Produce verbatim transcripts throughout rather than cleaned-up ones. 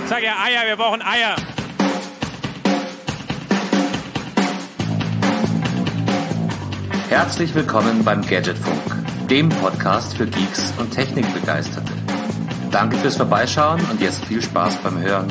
Sag ja Eier, wir brauchen Eier. Herzlich willkommen beim Gadgetfunk, dem Podcast für Geeks und Technikbegeisterte. Danke fürs Vorbeischauen und jetzt viel Spaß beim Hören.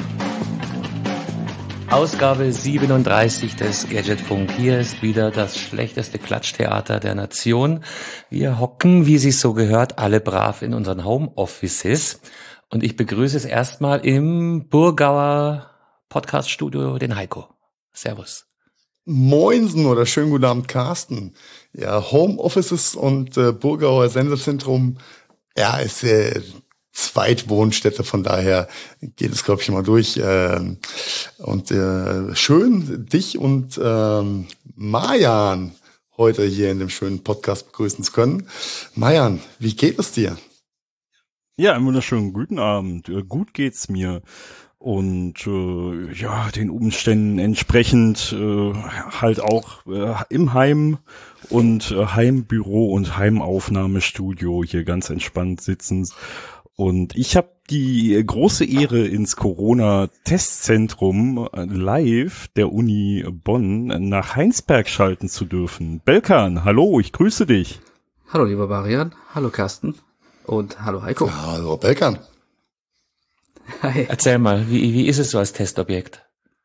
Ausgabe siebenunddreißig des Gadgetfunk. Hier ist wieder das schlechteste Klatschtheater der Nation. Wir hocken, wie sich's so gehört, alle brav in unseren Homeoffices. Und ich begrüße es erstmal im Burgauer Podcaststudio den Heiko. Servus. Moinsen oder schönen guten Abend, Carsten. Ja, Homeoffices und äh, Burgauer Sendezentrum, ja, ist äh, Zweitwohnstätte, von daher geht es, glaube ich, mal durch. Äh, und äh, schön, dich und äh, Marjan heute hier in dem schönen Podcast begrüßen zu können. Marjan, wie geht es dir? Ja, einen wunderschönen guten Abend. Äh, gut geht's mir. Und äh, ja, den Umständen entsprechend äh, halt auch äh, im Heim und äh, Heimbüro und Heimaufnahmestudio hier ganz entspannt sitzen. Und ich habe die große Ehre, ins Corona-Testzentrum live der Uni Bonn nach Heinsberg schalten zu dürfen. Belkan, hallo, ich grüße dich. Hallo lieber Marian, hallo Carsten und hallo Heiko. Ja, hallo Belkan. Hi. Erzähl mal, wie, wie ist es so als Testobjekt?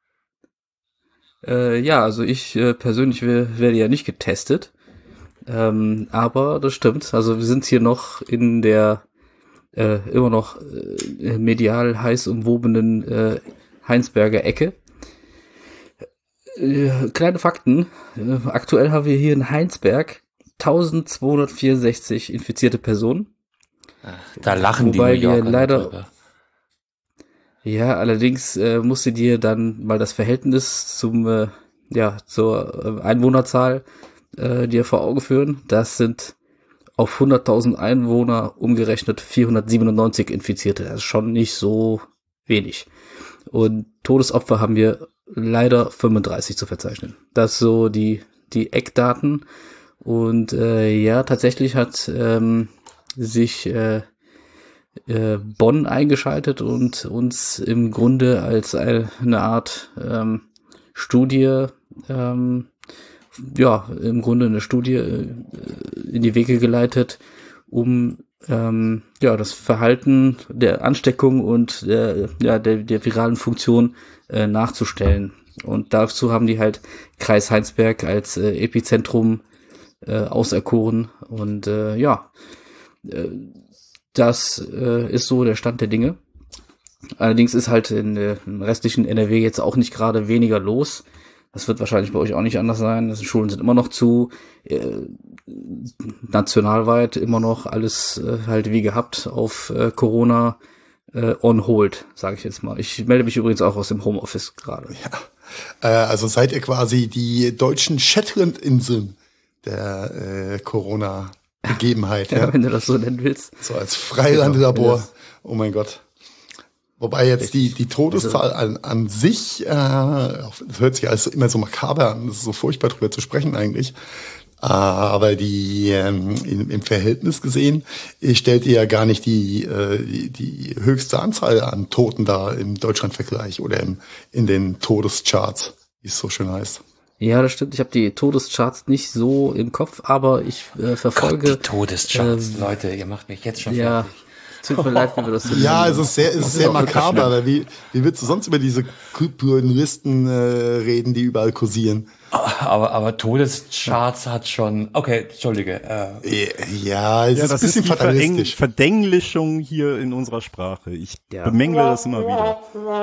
Äh, ja, also ich äh, persönlich werde ja nicht getestet, ähm, aber das stimmt. Also wir sind hier noch in der äh, immer noch äh, medial heiß umwobenen äh, Heinsberger Ecke. Äh, kleine Fakten. Äh, aktuell haben wir hier in Heinsberg eintausendzweihundertvierundsechzig infizierte Personen. Da lachen Wobei die New Yorker wir leider drüber. Ja, allerdings äh, musst du dir dann mal das Verhältnis zum äh, ja zur äh, Einwohnerzahl äh, dir vor Augen führen. Das sind auf hunderttausend Einwohner umgerechnet vierhundertsiebenundneunzig Infizierte. Das ist schon nicht so wenig. Und Todesopfer haben wir leider fünfunddreißig zu verzeichnen. Das ist so die die Eckdaten. Und äh, ja, tatsächlich hat ähm, sich äh, Bonn eingeschaltet und uns im Grunde als eine Art ähm, Studie, ähm, ja, im Grunde eine Studie äh, in die Wege geleitet, um ähm, ja das Verhalten der Ansteckung und der, ja, der, der viralen Funktion äh, nachzustellen. Und dazu haben die halt Kreis Heinsberg als äh, Epizentrum äh, auserkoren und äh, ja, äh, Das äh, ist so der Stand der Dinge. Allerdings ist halt in, äh, im restlichen N R W jetzt auch nicht gerade weniger los. Das wird wahrscheinlich bei euch auch nicht anders sein. Die Schulen sind immer noch zu. Äh, nationalweit immer noch alles äh, halt wie gehabt auf äh, Corona äh, on hold, sage ich jetzt mal. Ich melde mich übrigens auch aus dem Homeoffice gerade. Ja, äh, also seid ihr quasi die deutschen Shetland-Inseln der äh, Corona Begebenheit, ja, ja, wenn du das so nennen willst. So als Freilandlabor. Genau, oh mein Gott. Wobei jetzt die die Todeszahl an, an sich, äh, das hört sich alles immer so makaber an, das ist so furchtbar drüber zu sprechen eigentlich. Äh, aber die ähm, in, im Verhältnis gesehen stellt ihr ja gar nicht die, äh, die die höchste Anzahl an Toten da im Deutschlandvergleich oder im, in den Todescharts, wie es so schön heißt. Ja, das stimmt. Ich habe die Todescharts nicht so im Kopf, aber ich äh, verfolge... Gott, die Todescharts, ähm, Leute, ihr macht mich jetzt schon ja, fertig. Tut mir leid, wenn wir das so Ja, nennen. es ist sehr, es ist sehr makaber, aber wie, wie willst du sonst über diese Journalisten äh, reden, die überall kursieren? Aber, aber Todescharts hat schon, okay, entschuldige. Äh. Ja, es ja, ist das ein bisschen ist die fatalistisch. Verdenglischung hier in unserer Sprache. Ich ja. bemängle das immer wieder.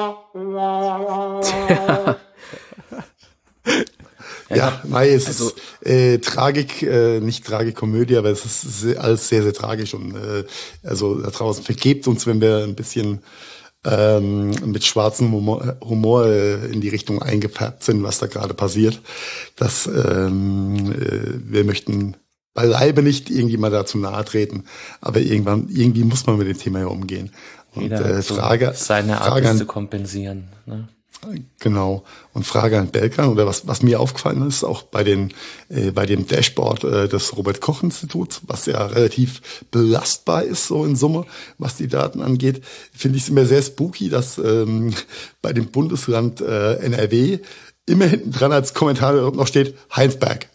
Ja, Mai, es also, ist äh, Tragik, äh, nicht Tragikomödie, aber es ist sehr, alles sehr, sehr tragisch und äh, also da draußen vergebt uns, wenn wir ein bisschen ähm, mit schwarzem Humor, Humor äh, in die Richtung eingefärbt sind, was da gerade passiert. Das, ähm, äh, wir möchten beileibe nicht irgendjemand dazu nahe treten, aber irgendwann, irgendwie muss man mit dem Thema ja umgehen. Und Jeder äh, hat so Frage, seine Art Frage an, zu kompensieren. Ne? Genau. Und Frage an Belkan, oder was, was mir aufgefallen ist, auch bei den, äh, bei dem Dashboard äh, des Robert-Koch-Instituts, was ja relativ belastbar ist, so in Summe, was die Daten angeht, finde ich es immer sehr spooky, dass ähm, bei dem Bundesland äh, N R W immer hinten dran als Kommentar noch steht, Heinsberg.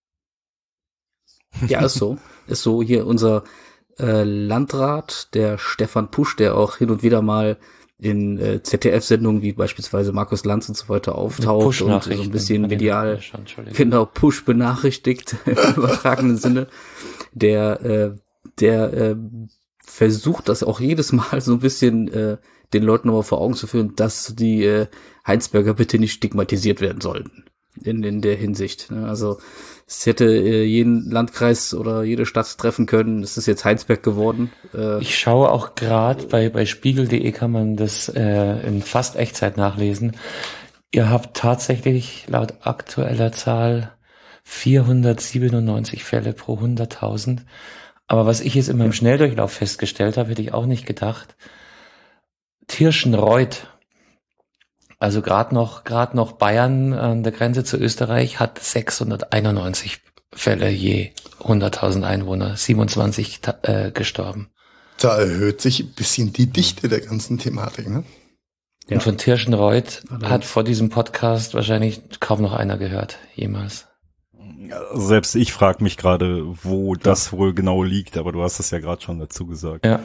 Ja, ist so. Ist so. Hier unser äh, Landrat, der Stefan Pusch, der auch hin und wieder mal in äh, Z D F-Sendungen wie beispielsweise Markus Lanz und so weiter auftaucht und so ein bisschen medial, genau, Push benachrichtigt im übertragenen Sinne. Der, äh, der äh, versucht das auch jedes Mal so ein bisschen äh, den Leuten nochmal vor Augen zu führen, dass die äh, Heinsberger bitte nicht stigmatisiert werden sollten in, in der Hinsicht. Ne? Also es hätte äh, jeden Landkreis oder jede Stadt treffen können. Es ist jetzt Heinsberg geworden. Äh, ich schaue auch gerade, bei, bei spiegel punkt de kann man das äh, in fast Echtzeit nachlesen. Ihr habt tatsächlich laut aktueller Zahl vierhundertsiebenundneunzig Fälle pro hunderttausend. Aber was ich jetzt in meinem Schnelldurchlauf festgestellt habe, hätte ich auch nicht gedacht. Tirschenreuth, also gerade noch gerade noch Bayern an der Grenze zu Österreich, hat sechshunderteinundneunzig Fälle je hunderttausend Einwohner, siebenundzwanzig äh, gestorben. Da erhöht sich ein bisschen die Dichte der ganzen Thematik, ne? Ja. Und von Tirschenreuth hat vor diesem Podcast wahrscheinlich kaum noch einer gehört, jemals. Selbst ich frage mich gerade, wo das wohl genau liegt, aber du hast es ja gerade schon dazu gesagt. Ja.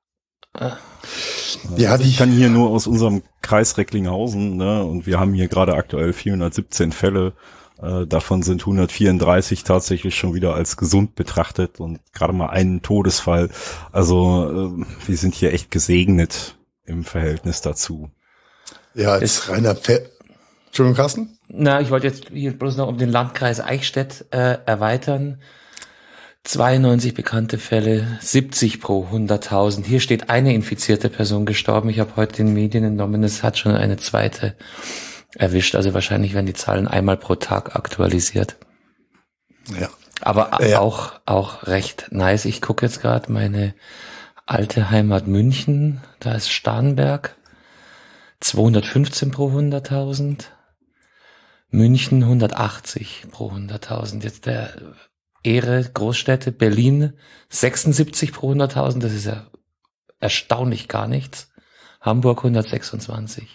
Ja, also ich kann hier nur aus unserem Kreis Recklinghausen, ne, und wir haben hier gerade aktuell vierhundertsiebzehn Fälle, äh, davon sind hundertvierunddreißig tatsächlich schon wieder als gesund betrachtet und gerade mal einen Todesfall. Also äh, wir sind hier echt gesegnet im Verhältnis dazu. Ja, als reiner Fe- Entschuldigung, Carsten? Na, ich wollte jetzt hier bloß noch um den Landkreis Eichstätt äh, erweitern. zweiundneunzig bekannte Fälle, siebzig pro hunderttausend. Hier steht eine infizierte Person gestorben. Ich habe heute den Medien entnommen, es hat schon eine zweite erwischt. Also wahrscheinlich werden die Zahlen einmal pro Tag aktualisiert. Ja. Aber ja. auch auch recht nice. Ich gucke jetzt gerade meine alte Heimat München. Da ist Starnberg. zweihundertfünfzehn pro hunderttausend. München hundertachtzig pro hunderttausend. Jetzt der Ehre Großstädte, Berlin sechsundsiebzig pro hunderttausend, das ist ja erstaunlich gar nichts. Hamburg hundertsechsundzwanzig.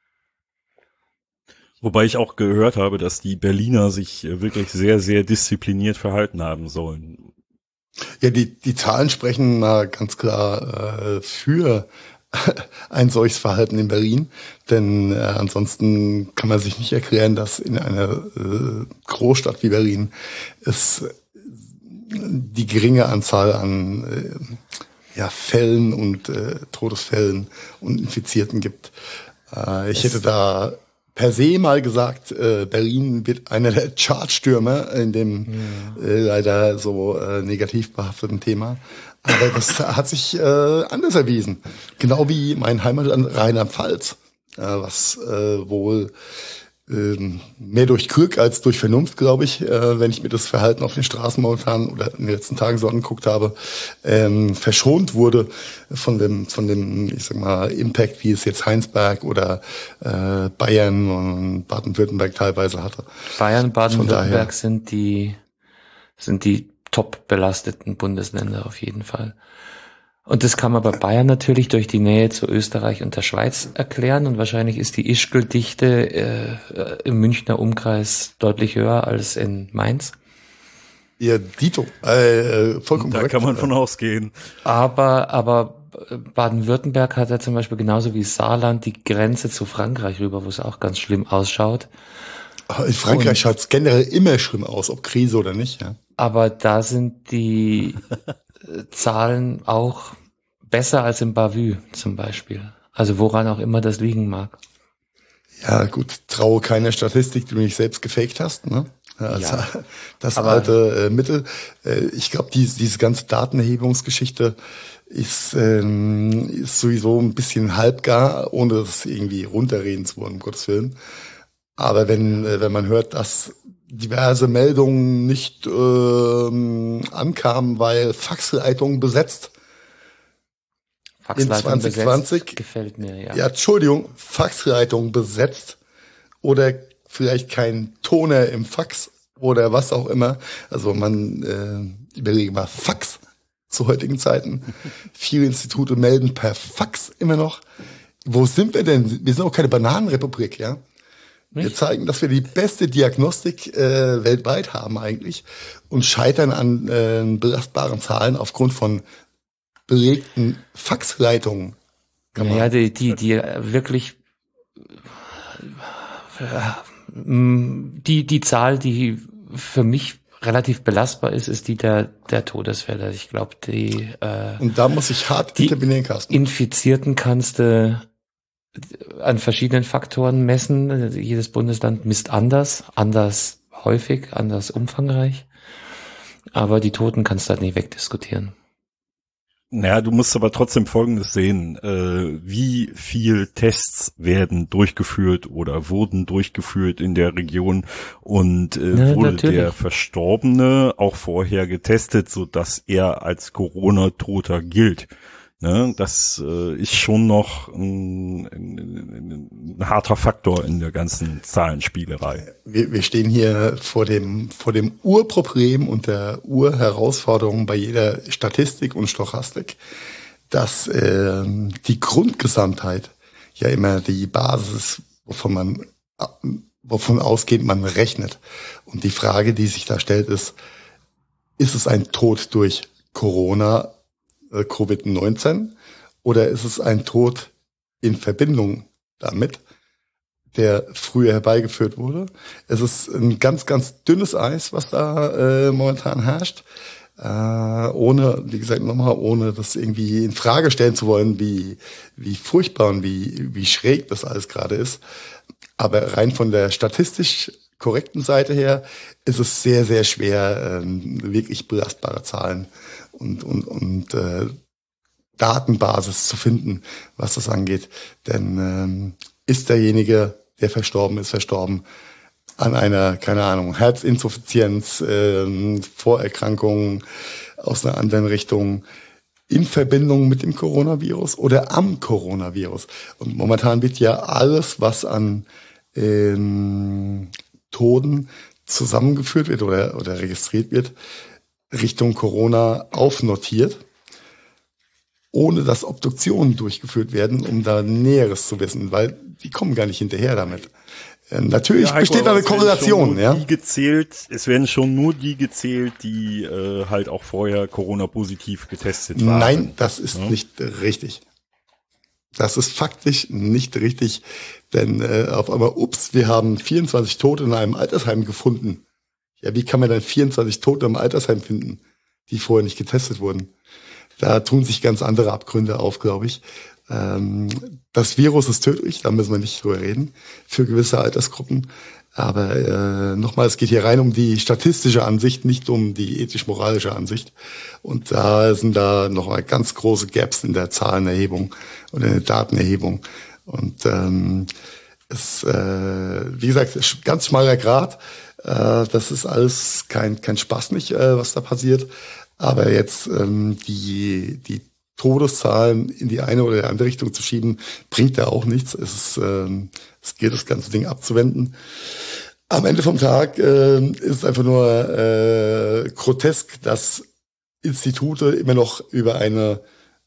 Wobei ich auch gehört habe, dass die Berliner sich wirklich sehr, sehr diszipliniert verhalten haben sollen. Ja, die, die Zahlen sprechen mal ganz klar äh, für ein solches Verhalten in Berlin, denn äh, ansonsten kann man sich nicht erklären, dass in einer äh, Großstadt wie Berlin es die geringe Anzahl an äh, ja, Fällen und äh, Todesfällen und Infizierten gibt. Äh, ich hätte da per se mal gesagt, äh, Berlin wird einer der Chartstürmer in dem ja. äh, leider so äh, negativ behafteten Thema. Aber das hat sich äh, anders erwiesen. Genau wie mein Heimatland Rheinland-Pfalz, äh, was äh, wohl äh, mehr durch Glück als durch Vernunft, glaube ich, äh, wenn ich mir das Verhalten auf den Straßen momentan oder in den letzten Tagen so angeguckt habe, ähm, verschont wurde von dem, von dem, ich sag mal, Impact, wie es jetzt Heinsberg oder äh, Bayern und Baden-Württemberg teilweise hatte. Bayern, Baden-Württemberg sind die sind die top belasteten Bundesländer auf jeden Fall. Und das kann man bei Bayern natürlich durch die Nähe zu Österreich und der Schweiz erklären. Und wahrscheinlich ist die Ischgl-Dichte äh, im Münchner Umkreis deutlich höher als in Mainz. Ja, Dito, äh, vollkommen Da korrekt. kann man von ausgehen. Aber, aber Baden-Württemberg hat ja zum Beispiel genauso wie Saarland die Grenze zu Frankreich rüber, wo es auch ganz schlimm ausschaut. In Frankreich schaut es generell immer schlimm aus, ob Krise oder nicht, ja. Aber da sind die Zahlen auch besser als in Bavü zum Beispiel. Also woran auch immer das liegen mag. Ja, gut, traue keiner Statistik, die du nicht selbst gefaked hast, ne? Also Ja, das aber- alte äh, Mittel. Äh, ich glaube, diese, diese ganze Datenerhebungsgeschichte ist, ähm, ist sowieso ein bisschen halbgar, ohne das irgendwie runterreden zu wollen, um Gottes Willen. Aber wenn, äh, wenn man hört, dass diverse Meldungen nicht ähm, ankamen, weil Faxleitungen besetzt. Faxleitung in zwanzig zwanzig besetzt. Gefällt mir, ja. Ja, Entschuldigung, Faxleitung besetzt oder vielleicht kein Toner im Fax oder was auch immer. Also man äh, überlege mal Fax zu heutigen Zeiten. Viele Institute melden per Fax immer noch. Wo sind wir denn? Wir sind auch keine Bananenrepublik, ja. Nicht? Wir zeigen, dass wir die beste Diagnostik äh, weltweit haben eigentlich und scheitern an äh, belastbaren Zahlen aufgrund von belegten Faxleitungen. Ja, die, die, die wirklich die, die Zahl, die für mich relativ belastbar ist, ist die der, der Todesfälle. Ich glaube, die, äh, und da muss ich hart intervenieren, Carsten. Infizierten kannst du an verschiedenen Faktoren messen. Jedes Bundesland misst anders, anders häufig, anders umfangreich. Aber die Toten kannst du halt nicht wegdiskutieren. Naja, du musst aber trotzdem Folgendes sehen. Äh, wie viel Tests werden durchgeführt oder wurden durchgeführt in der Region und äh, ja, wurde natürlich. der Verstorbene auch vorher getestet, sodass er als Corona-Toter gilt? Ne, das äh, ist schon noch ein, ein, ein harter Faktor in der ganzen Zahlenspielerei. Wir, wir stehen hier vor dem vor dem Urproblem und der Urherausforderung bei jeder Statistik und Stochastik, dass äh, die Grundgesamtheit ja immer die Basis, wovon man wovon ausgehend man rechnet. Und die Frage, die sich da stellt, ist: Ist es ein Tod durch Corona? Covid neunzehn oder ist es ein Tod in Verbindung damit, der früher herbeigeführt wurde? Es ist ein ganz, ganz dünnes Eis, was da äh, momentan herrscht, äh, ohne, wie gesagt, nochmal, ohne das irgendwie in Frage stellen zu wollen, wie wie furchtbar und wie wie schräg das alles gerade ist. Aber rein von der statistisch korrekten Seite her ist es sehr, sehr schwer, ähm, wirklich belastbare Zahlen und und und äh, Datenbasis zu finden, was das angeht. Denn ähm, ist derjenige, der verstorben ist, verstorben an einer, keine Ahnung, Herzinsuffizienz, ähm, Vorerkrankungen aus einer anderen Richtung, in Verbindung mit dem Coronavirus oder am Coronavirus. Und momentan wird ja alles, was an ähm, Toten zusammengeführt wird oder, oder registriert wird, Richtung Corona aufnotiert, ohne dass Obduktionen durchgeführt werden, um da Näheres zu wissen, weil die kommen gar nicht hinterher damit. Ähm, natürlich ja, besteht da eine Korrelation, ja. Die gezählt, es werden schon nur die gezählt, die äh, halt auch vorher Corona-positiv getestet waren. Nein, das ist ja nicht richtig. Das ist faktisch nicht richtig, denn äh, auf einmal, ups, wir haben vierundzwanzig Tote in einem Altersheim gefunden. Ja, wie kann man dann vierundzwanzig Tote im Altersheim finden, die vorher nicht getestet wurden? Da tun sich ganz andere Abgründe auf, glaube ich. Ähm, das Virus ist tödlich, da müssen wir nicht drüber reden, für gewisse Altersgruppen. Aber äh, nochmal, es geht hier rein um die statistische Ansicht, nicht um die ethisch-moralische Ansicht. Und da sind da nochmal ganz große Gaps in der Zahlenerhebung und in der Datenerhebung. Und ähm, es, äh, wie gesagt, ganz schmaler Grat. Äh, das ist alles kein kein Spaß nicht, äh, was da passiert. Aber jetzt ähm, die die Todeszahlen in die eine oder die andere Richtung zu schieben, bringt da auch nichts. Es ist, ähm, es geht, das ganze Ding abzuwenden. Am Ende vom Tag äh, ist es einfach nur äh, grotesk, dass Institute immer noch über eine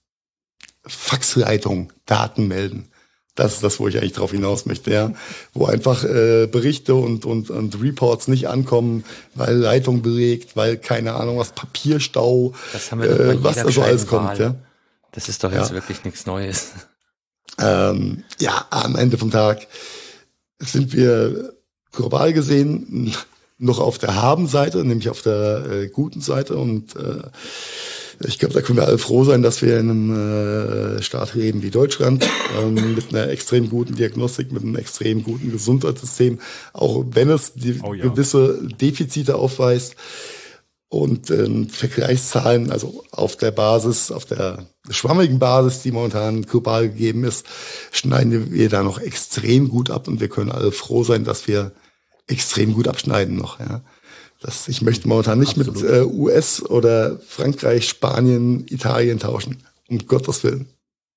Faxleitung Daten melden. Das ist das, wo ich eigentlich drauf hinaus möchte, ja. Wo einfach äh, Berichte und, und, und Reports nicht ankommen, weil Leitung belegt, weil, keine Ahnung, was Papierstau, das haben wir doch bei äh, was da so alles kommt, Wahl. ja. Das ist doch jetzt ja. wirklich nichts Neues. Ähm, ja, am Ende vom Tag sind wir global gesehen noch auf der Haben-Seite, nämlich auf der äh, guten Seite. Und äh, ich glaube, da können wir alle froh sein, dass wir in einem äh, Staat leben wie Deutschland, ähm, mit einer extrem guten Diagnostik, mit einem extrem guten Gesundheitssystem, auch wenn es die oh ja. gewisse Defizite aufweist. Und ähm, Vergleichszahlen, also auf der Basis, auf der schwammigen Basis, die momentan global gegeben ist, schneiden wir da noch extrem gut ab und wir können alle froh sein, dass wir extrem gut abschneiden noch. Ja, das, ich möchte momentan nicht Absolut. mit äh, U S oder Frankreich, Spanien, Italien tauschen, um Gottes Willen.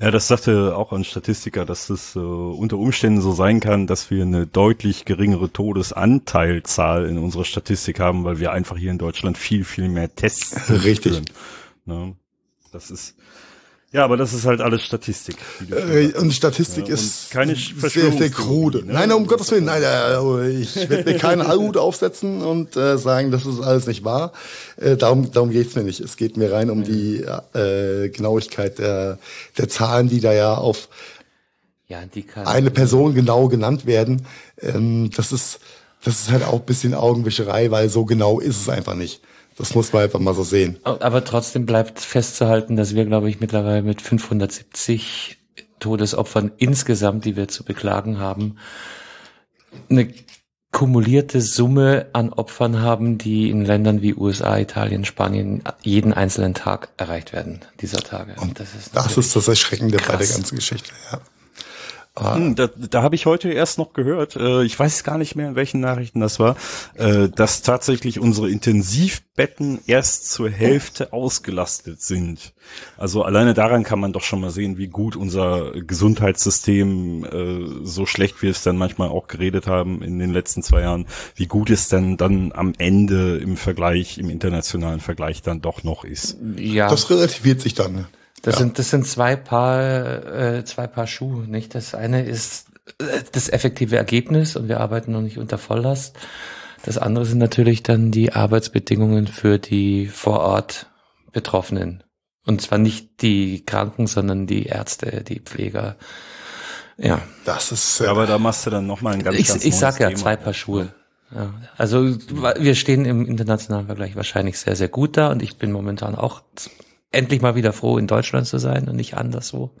Ja, das sagte auch ein Statistiker, dass es äh, unter Umständen so sein kann, dass wir eine deutlich geringere Todesanteilzahl in unserer Statistik haben, weil wir einfach hier in Deutschland viel, viel mehr Tests Richtig. führen. Ne? Das ist, ja, aber das ist halt alles Statistik. Äh, und Statistik ja, ist und keine sehr, sehr krude. Ne? Nein, um Gottes Willen, nein, äh, ich werde mir keinen Hut aufsetzen und äh, sagen, das ist alles nicht wahr. Äh, darum darum geht's mir nicht. Es geht mir rein um mhm. die äh, Genauigkeit der, der Zahlen, die da ja auf ja, die kann eine Person genau genannt werden. Ähm, das ist das ist halt auch ein bisschen Augenwischerei, weil so genau ist es einfach nicht. Das muss man einfach mal so sehen. Aber trotzdem bleibt festzuhalten, dass wir, glaube ich, mittlerweile mit fünfhundertsiebzig Todesopfern insgesamt, die wir zu beklagen haben, eine kumulierte Summe an Opfern haben, die in Ländern wie U S A, Italien, Spanien jeden einzelnen Tag erreicht werden, dieser Tage. Und das ist das, ist das Erschreckende krass. Bei der ganzen Geschichte, ja. Hm, da da habe ich heute erst noch gehört, äh, ich weiß gar nicht mehr, in welchen Nachrichten das war, äh, dass tatsächlich unsere Intensivbetten erst zur Hälfte ausgelastet sind. Also alleine daran kann man doch schon mal sehen, wie gut unser Gesundheitssystem, äh, so schlecht wir es dann manchmal auch geredet haben in den letzten zwei Jahren, wie gut es denn dann am Ende im Vergleich, im internationalen Vergleich dann doch noch ist. Ja. Das relativiert sich dann, ne? Das ja. sind das sind zwei Paar äh, zwei Paar Schuhe, nicht? Das eine ist das effektive Ergebnis und wir arbeiten noch nicht unter Volllast. Das andere sind natürlich dann die Arbeitsbedingungen für die vor Ort Betroffenen. Und zwar nicht die Kranken, sondern die Ärzte, die Pfleger. Ja. Das ist. Äh, aber da machst du dann noch mal ein ganz, ich, ganz Ich sag ja Thema. zwei Paar Schuhe. Ja. Also wir stehen im internationalen Vergleich wahrscheinlich sehr sehr gut da und ich bin momentan auch endlich mal wieder froh, in Deutschland zu sein und nicht anderswo.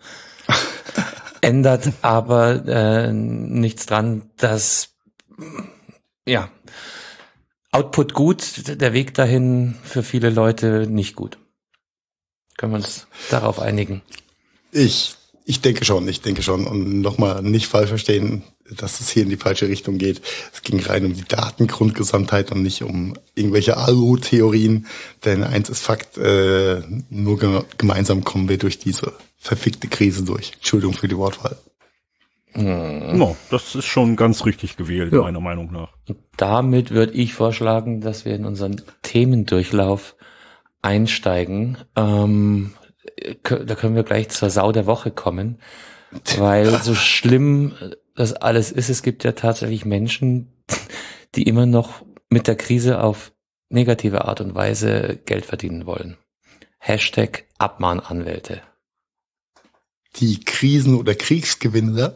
Ändert aber äh, nichts dran, dass ja Output gut, der Weg dahin für viele Leute nicht gut. Können wir uns darauf einigen? Ich ich denke schon, ich denke schon. Und nochmal nicht falsch verstehen, dass es hier in die falsche Richtung geht. Es ging rein um die Datengrundgesamtheit und nicht um irgendwelche Alu-Theorien. Denn eins ist Fakt, äh, nur ge- gemeinsam kommen wir durch diese verfickte Krise durch. Entschuldigung für die Wortwahl. Hm. No, das ist schon ganz richtig gewählt, ja. Meiner Meinung nach. Und damit würde ich vorschlagen, dass wir in unseren Themendurchlauf einsteigen. Ähm, da können wir gleich zur Sau der Woche kommen. Weil so schlimm das alles ist, es gibt ja tatsächlich Menschen, die immer noch mit der Krise auf negative Art und Weise Geld verdienen wollen. Hashtag Abmahnanwälte. Die Krisen- oder Kriegsgewinner.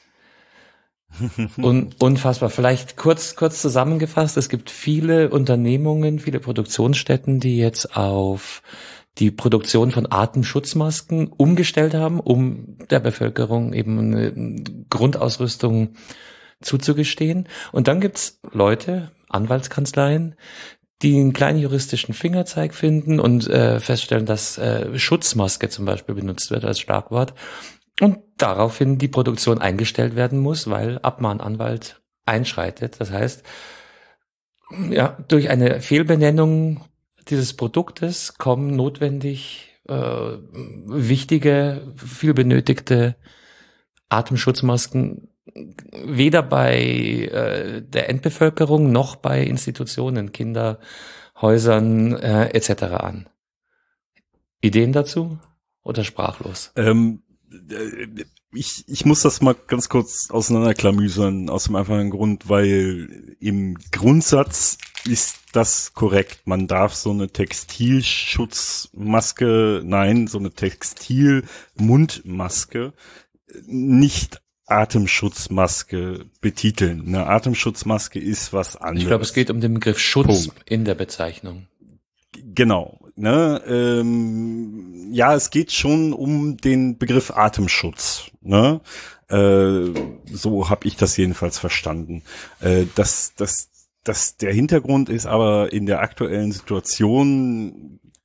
Un- unfassbar. Vielleicht kurz, kurz zusammengefasst. Es gibt viele Unternehmungen, viele Produktionsstätten, die jetzt auf die Produktion von Atemschutzmasken umgestellt haben, um der Bevölkerung eben eine Grundausrüstung zuzugestehen. Und dann gibt's Leute, Anwaltskanzleien, die einen kleinen juristischen Fingerzeig finden und äh, feststellen, dass äh, Schutzmaske zum Beispiel benutzt wird als Schlagwort und daraufhin die Produktion eingestellt werden muss, weil Abmahnanwalt einschreitet. Das heißt, ja, durch eine Fehlbenennung dieses Produktes kommen notwendig äh, wichtige, viel benötigte Atemschutzmasken weder bei äh, der Endbevölkerung noch bei Institutionen, Kinderhäusern äh, et cetera an. Ideen dazu oder sprachlos? Ähm, ich, ich muss das mal ganz kurz auseinanderklamüsern aus dem einfachen Grund, weil im Grundsatz ist das korrekt. Man darf so eine Textilschutzmaske, nein, so eine Textilmundmaske nicht Atemschutzmaske betiteln. Eine Atemschutzmaske ist was anderes. Ich glaube, es geht um den Begriff Schutz Punkt. In der Bezeichnung. Genau. Ne, ähm, ja, es geht schon um den Begriff Atemschutz. Ne? Äh, so habe ich das jedenfalls verstanden. Äh, das, das, das, der Hintergrund ist aber in der aktuellen Situation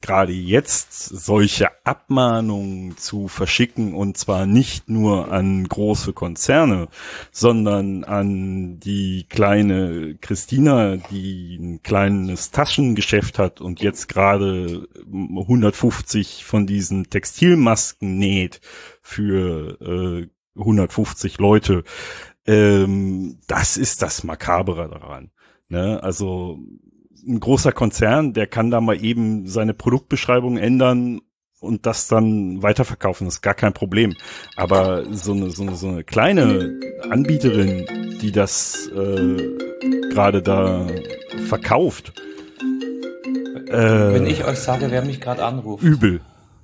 gerade jetzt solche Abmahnungen zu verschicken, und zwar nicht nur an große Konzerne, sondern an die kleine Christina, die ein kleines Taschengeschäft hat und jetzt gerade hundertfünfzig von diesen Textilmasken näht für äh, hundertfünfzig Leute. Ähm, das ist das Makabere daran. Ne? Also ein großer Konzern, der kann da mal eben seine Produktbeschreibung ändern und das dann weiterverkaufen. Das ist gar kein Problem. Aber so eine, so eine, so eine kleine Anbieterin, die das äh, gerade da verkauft. Äh, Wenn ich euch sage, wer mich gerade anruft. Übel.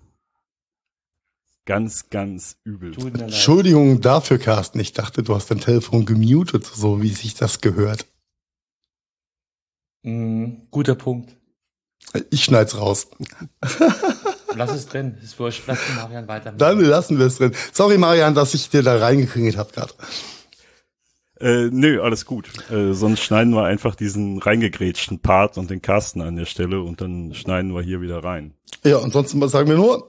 Ganz, ganz übel. Entschuldigung dafür, Carsten. Ich dachte, du hast dein Telefon gemutet, so wie sich das gehört. Mm, guter Punkt. Ich schneid's raus. Lass es drin. Ist wurscht. Lass den Marian weitermachen. Dann lassen wir es drin. Sorry, Marian, dass ich dir da reingekringelt habe gerade. Äh, nö, alles gut. Äh, sonst schneiden wir einfach diesen reingegrätschten Part und den Carsten an der Stelle und dann schneiden wir hier wieder rein. Ja, ansonsten sagen wir nur,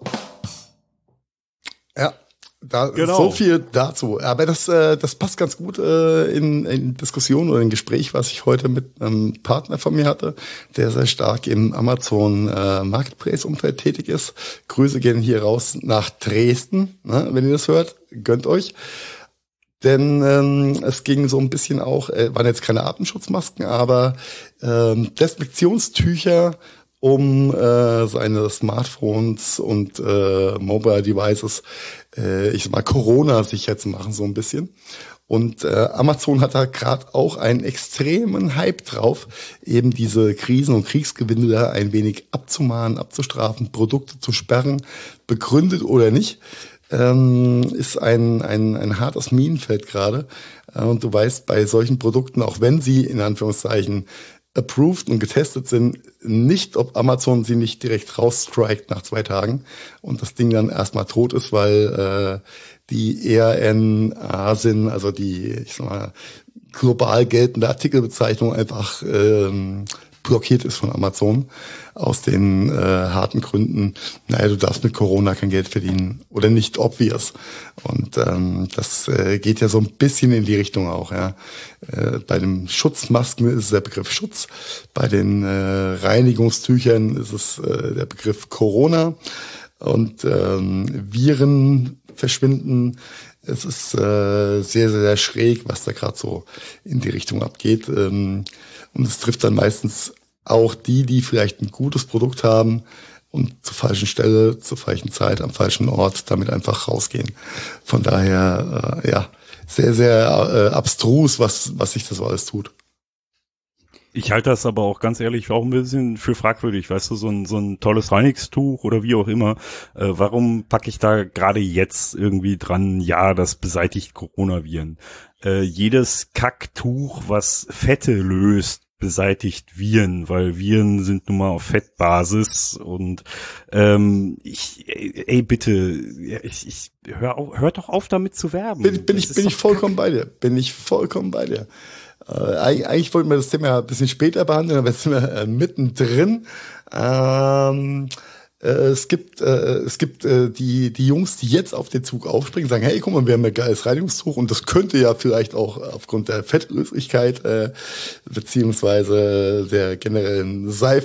ja, da genau. So viel dazu. Aber das, äh, das passt ganz gut äh, in, in Diskussion oder in Gespräch, was ich heute mit einem Partner von mir hatte, der sehr stark im Amazon äh, Marketplace-Umfeld tätig ist. Grüße gehen hier raus nach Dresden, ne, wenn ihr das hört, gönnt euch. Denn ähm, es ging so ein bisschen auch, äh, waren jetzt keine Atemschutzmasken, aber ähm, Desinfektionstücher, um äh, seine Smartphones und äh, Mobile Devices, äh, ich sag mal, Corona sicher zu machen, so ein bisschen. Und äh, Amazon hat da gerade auch einen extremen Hype drauf, eben diese Krisen- und Kriegsgewinne da ein wenig abzumahnen, abzustrafen, Produkte zu sperren, begründet oder nicht. Ähm, ist ein, ein, ein hartes Minenfeld gerade. Äh, und du weißt, bei solchen Produkten, auch wenn sie in Anführungszeichen approved und getestet sind, nicht, ob Amazon sie nicht direkt rausstrikt nach zwei Tagen und das Ding dann erstmal tot ist, weil äh, die E R N A sind, also die, ich sag mal, global geltende Artikelbezeichnung einfach ähm, blockiert ist von Amazon aus den äh, harten Gründen, naja, du darfst mit Corona kein Geld verdienen oder nicht obvious. Und ähm, das äh, geht ja so ein bisschen in die Richtung auch. Ja. Äh, bei den Schutzmasken ist es der Begriff Schutz, bei den äh, Reinigungstüchern ist es äh, der Begriff Corona und ähm, Viren verschwinden. Es ist äh, sehr, sehr schräg, was da gerade so in die Richtung abgeht. Ähm, und es trifft dann meistens auch die, die vielleicht ein gutes Produkt haben und zur falschen Stelle, zur falschen Zeit, am falschen Ort damit einfach rausgehen. Von daher, äh, ja, sehr, sehr äh, abstrus, was, was sich das so alles tut. Ich halte das aber auch ganz ehrlich auch ein bisschen für fragwürdig, weißt du, so ein, so ein tolles Reinigungstuch oder wie auch immer. Äh, warum packe ich da gerade jetzt irgendwie dran, ja, das beseitigt Coronaviren? Äh, jedes Kacktuch, was Fette löst, beseitigt Viren, weil Viren sind nun mal auf Fettbasis und ähm, ich, ey, bitte, ich, ich hör, auf, hör doch auf damit zu werben. Bin, bin ich, bin ich vollkommen bei dir, bin ich vollkommen bei dir. Äh, eigentlich wollten wir das Thema ein bisschen später behandeln, aber jetzt sind wir äh, mittendrin. Ähm, äh, es gibt, äh, es gibt äh, die die Jungs, die jetzt auf den Zug aufspringen, sagen, hey, guck mal, wir haben ein geiles Reinigungstuch und das könnte ja vielleicht auch aufgrund der Fettlöslichkeit äh, beziehungsweise der generellen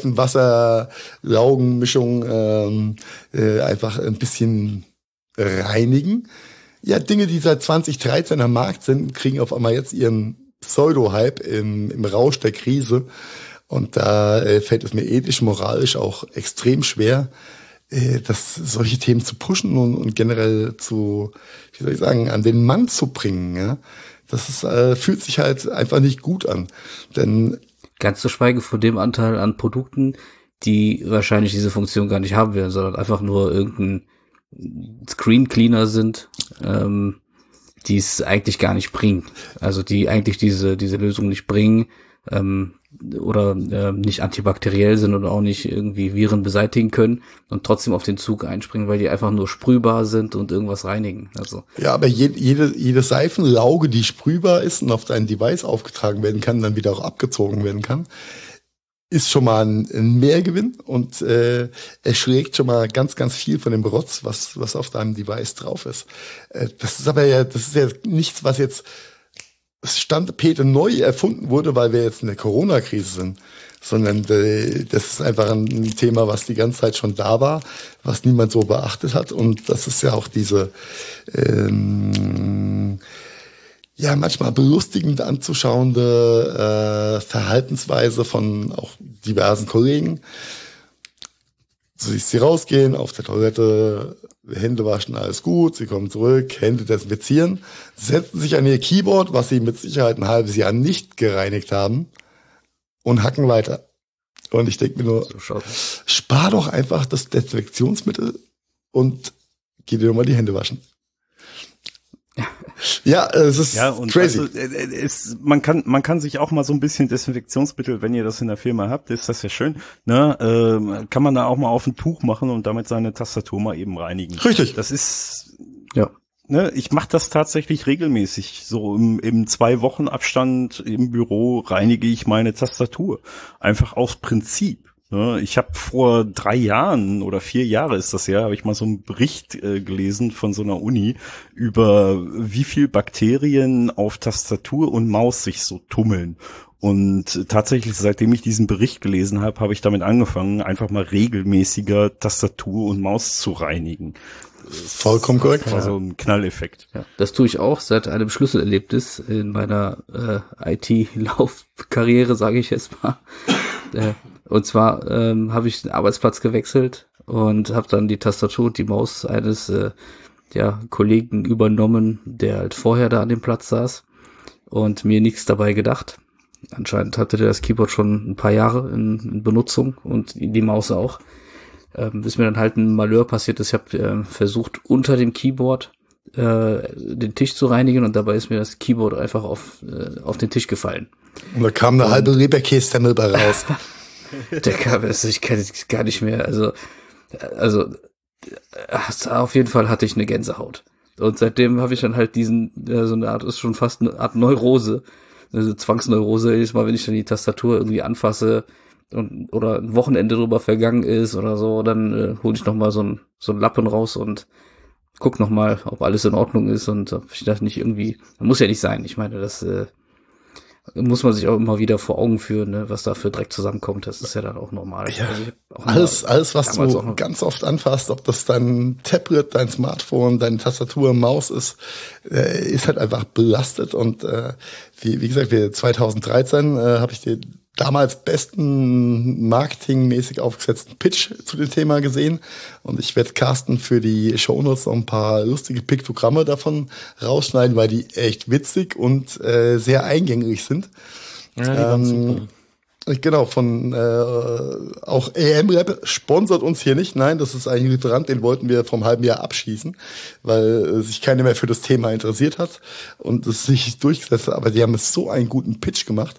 Seifen-Wasser-Laugenmischung ähm, äh, einfach ein bisschen reinigen. Ja, Dinge, die seit zwanzig dreizehn am Markt sind, kriegen auf einmal jetzt ihren Pseudo-Hype im, im Rausch der Krise. Und da äh, fällt es mir ethisch, moralisch auch extrem schwer, äh, das, solche Themen zu pushen und, und generell zu, wie soll ich sagen, an den Mann zu bringen. Ja? Das ist, äh, fühlt sich halt einfach nicht gut an. Denn ganz zu schweigen von dem Anteil an Produkten, die wahrscheinlich diese Funktion gar nicht haben werden, sondern einfach nur irgendein Screen Cleaner sind, ähm, die es eigentlich gar nicht bringen. Also die eigentlich diese diese Lösung nicht bringen ähm, oder ähm, nicht antibakteriell sind oder auch nicht irgendwie Viren beseitigen können und trotzdem auf den Zug einspringen, weil die einfach nur sprühbar sind und irgendwas reinigen. Also ja, aber jede, jede, jede Seifenlauge, die sprühbar ist und auf dein Device aufgetragen werden kann, dann wieder auch abgezogen werden kann, ist schon mal ein, ein Mehrgewinn und äh, erschlägt schon mal ganz, ganz viel von dem Rotz, was was auf deinem Device drauf ist. Äh, das ist aber ja, das ist ja nichts, was jetzt Stand Peter neu erfunden wurde, weil wir jetzt in der Corona-Krise sind, sondern äh, das ist einfach ein Thema, was die ganze Zeit schon da war, was niemand so beachtet hat, und das ist ja auch diese ähm, ja manchmal belustigend anzuschauende äh, Verhaltensweise von auch diversen Kollegen. So siehst sie rausgehen, auf der Toilette, Hände waschen, alles gut, sie kommen zurück, Hände desinfizieren, setzen sich an ihr Keyboard, was sie mit Sicherheit ein halbes Jahr nicht gereinigt haben, und hacken weiter. Und ich denke mir nur, so, spar doch einfach das Desinfektionsmittel und geh dir mal die Hände waschen. Ja, es ist ja, und crazy. Also, es, man kann man kann sich auch mal so ein bisschen Desinfektionsmittel, wenn ihr das in der Firma habt, ist das ja schön, ne? Äh, kann man da auch mal auf ein Tuch machen und damit seine Tastatur mal eben reinigen. Richtig. Das ist, ja, ne? Ich mache das tatsächlich regelmäßig. So im, im zwei Wochen Abstand im Büro reinige ich meine Tastatur. Einfach aus Prinzip. Ich habe vor drei Jahren oder vier Jahre ist das ja, habe ich mal so einen Bericht äh, gelesen von so einer Uni über wie viel Bakterien auf Tastatur und Maus sich so tummeln. Und tatsächlich, seitdem ich diesen Bericht gelesen habe, habe ich damit angefangen, einfach mal regelmäßiger Tastatur und Maus zu reinigen. Vollkommen korrekt. Das war so ein Knalleffekt. Ja, das tue ich auch seit einem Schlüsselerlebnis in meiner äh, I T-Laufkarriere, sage ich jetzt mal. äh, Und zwar ähm, habe ich den Arbeitsplatz gewechselt und habe dann die Tastatur und die Maus eines äh, ja, Kollegen übernommen, der halt vorher da an dem Platz saß und mir nichts dabei gedacht. Anscheinend hatte der das Keyboard schon ein paar Jahre in, in Benutzung und die Maus auch. Ähm, bis mir dann halt ein Malheur passiert ist. Ich habe äh, versucht, unter dem Keyboard äh, den Tisch zu reinigen, und dabei ist mir das Keyboard einfach auf, äh, auf den Tisch gefallen. Und da kam eine und halbe Leberkäse bei raus. Der kam, also ich kann es gar nicht mehr, also, also, auf jeden Fall hatte ich eine Gänsehaut. Und seitdem habe ich dann halt diesen, ja, so eine Art, ist schon fast eine Art Neurose, also Zwangsneurose, jedes Mal, wenn ich dann die Tastatur irgendwie anfasse und, oder ein Wochenende drüber vergangen ist oder so, dann äh, hole ich nochmal so ein, so ein Lappen raus und guck nochmal, ob alles in Ordnung ist, und ob ich das nicht irgendwie, muss ja nicht sein, ich meine, das, äh, muss man sich auch immer wieder vor Augen führen, ne, was da für Dreck zusammenkommt. Das ist ja dann auch normal. Ja, also auch alles, alles, was du ganz oft anfasst, ob das dein Tablet, dein Smartphone, deine Tastatur, Maus ist, äh, ist halt einfach belastet. Und äh, wie, wie gesagt, wir zwanzig dreizehn äh, habe ich dir damals besten marketingmäßig aufgesetzten Pitch zu dem Thema gesehen. Und ich werde Carsten für die Shownotes noch ein paar lustige Piktogramme davon rausschneiden, weil die echt witzig und äh, sehr eingängig sind. Ja, die waren ähm, super. Genau, von äh, auch A M-Rap sponsert uns hier nicht. Nein, das ist ein Lieferant, den wollten wir vom halben Jahr abschießen, weil äh, sich keiner mehr für das Thema interessiert hat und es sich durchgesetzt hat. Aber die haben es so einen guten Pitch gemacht,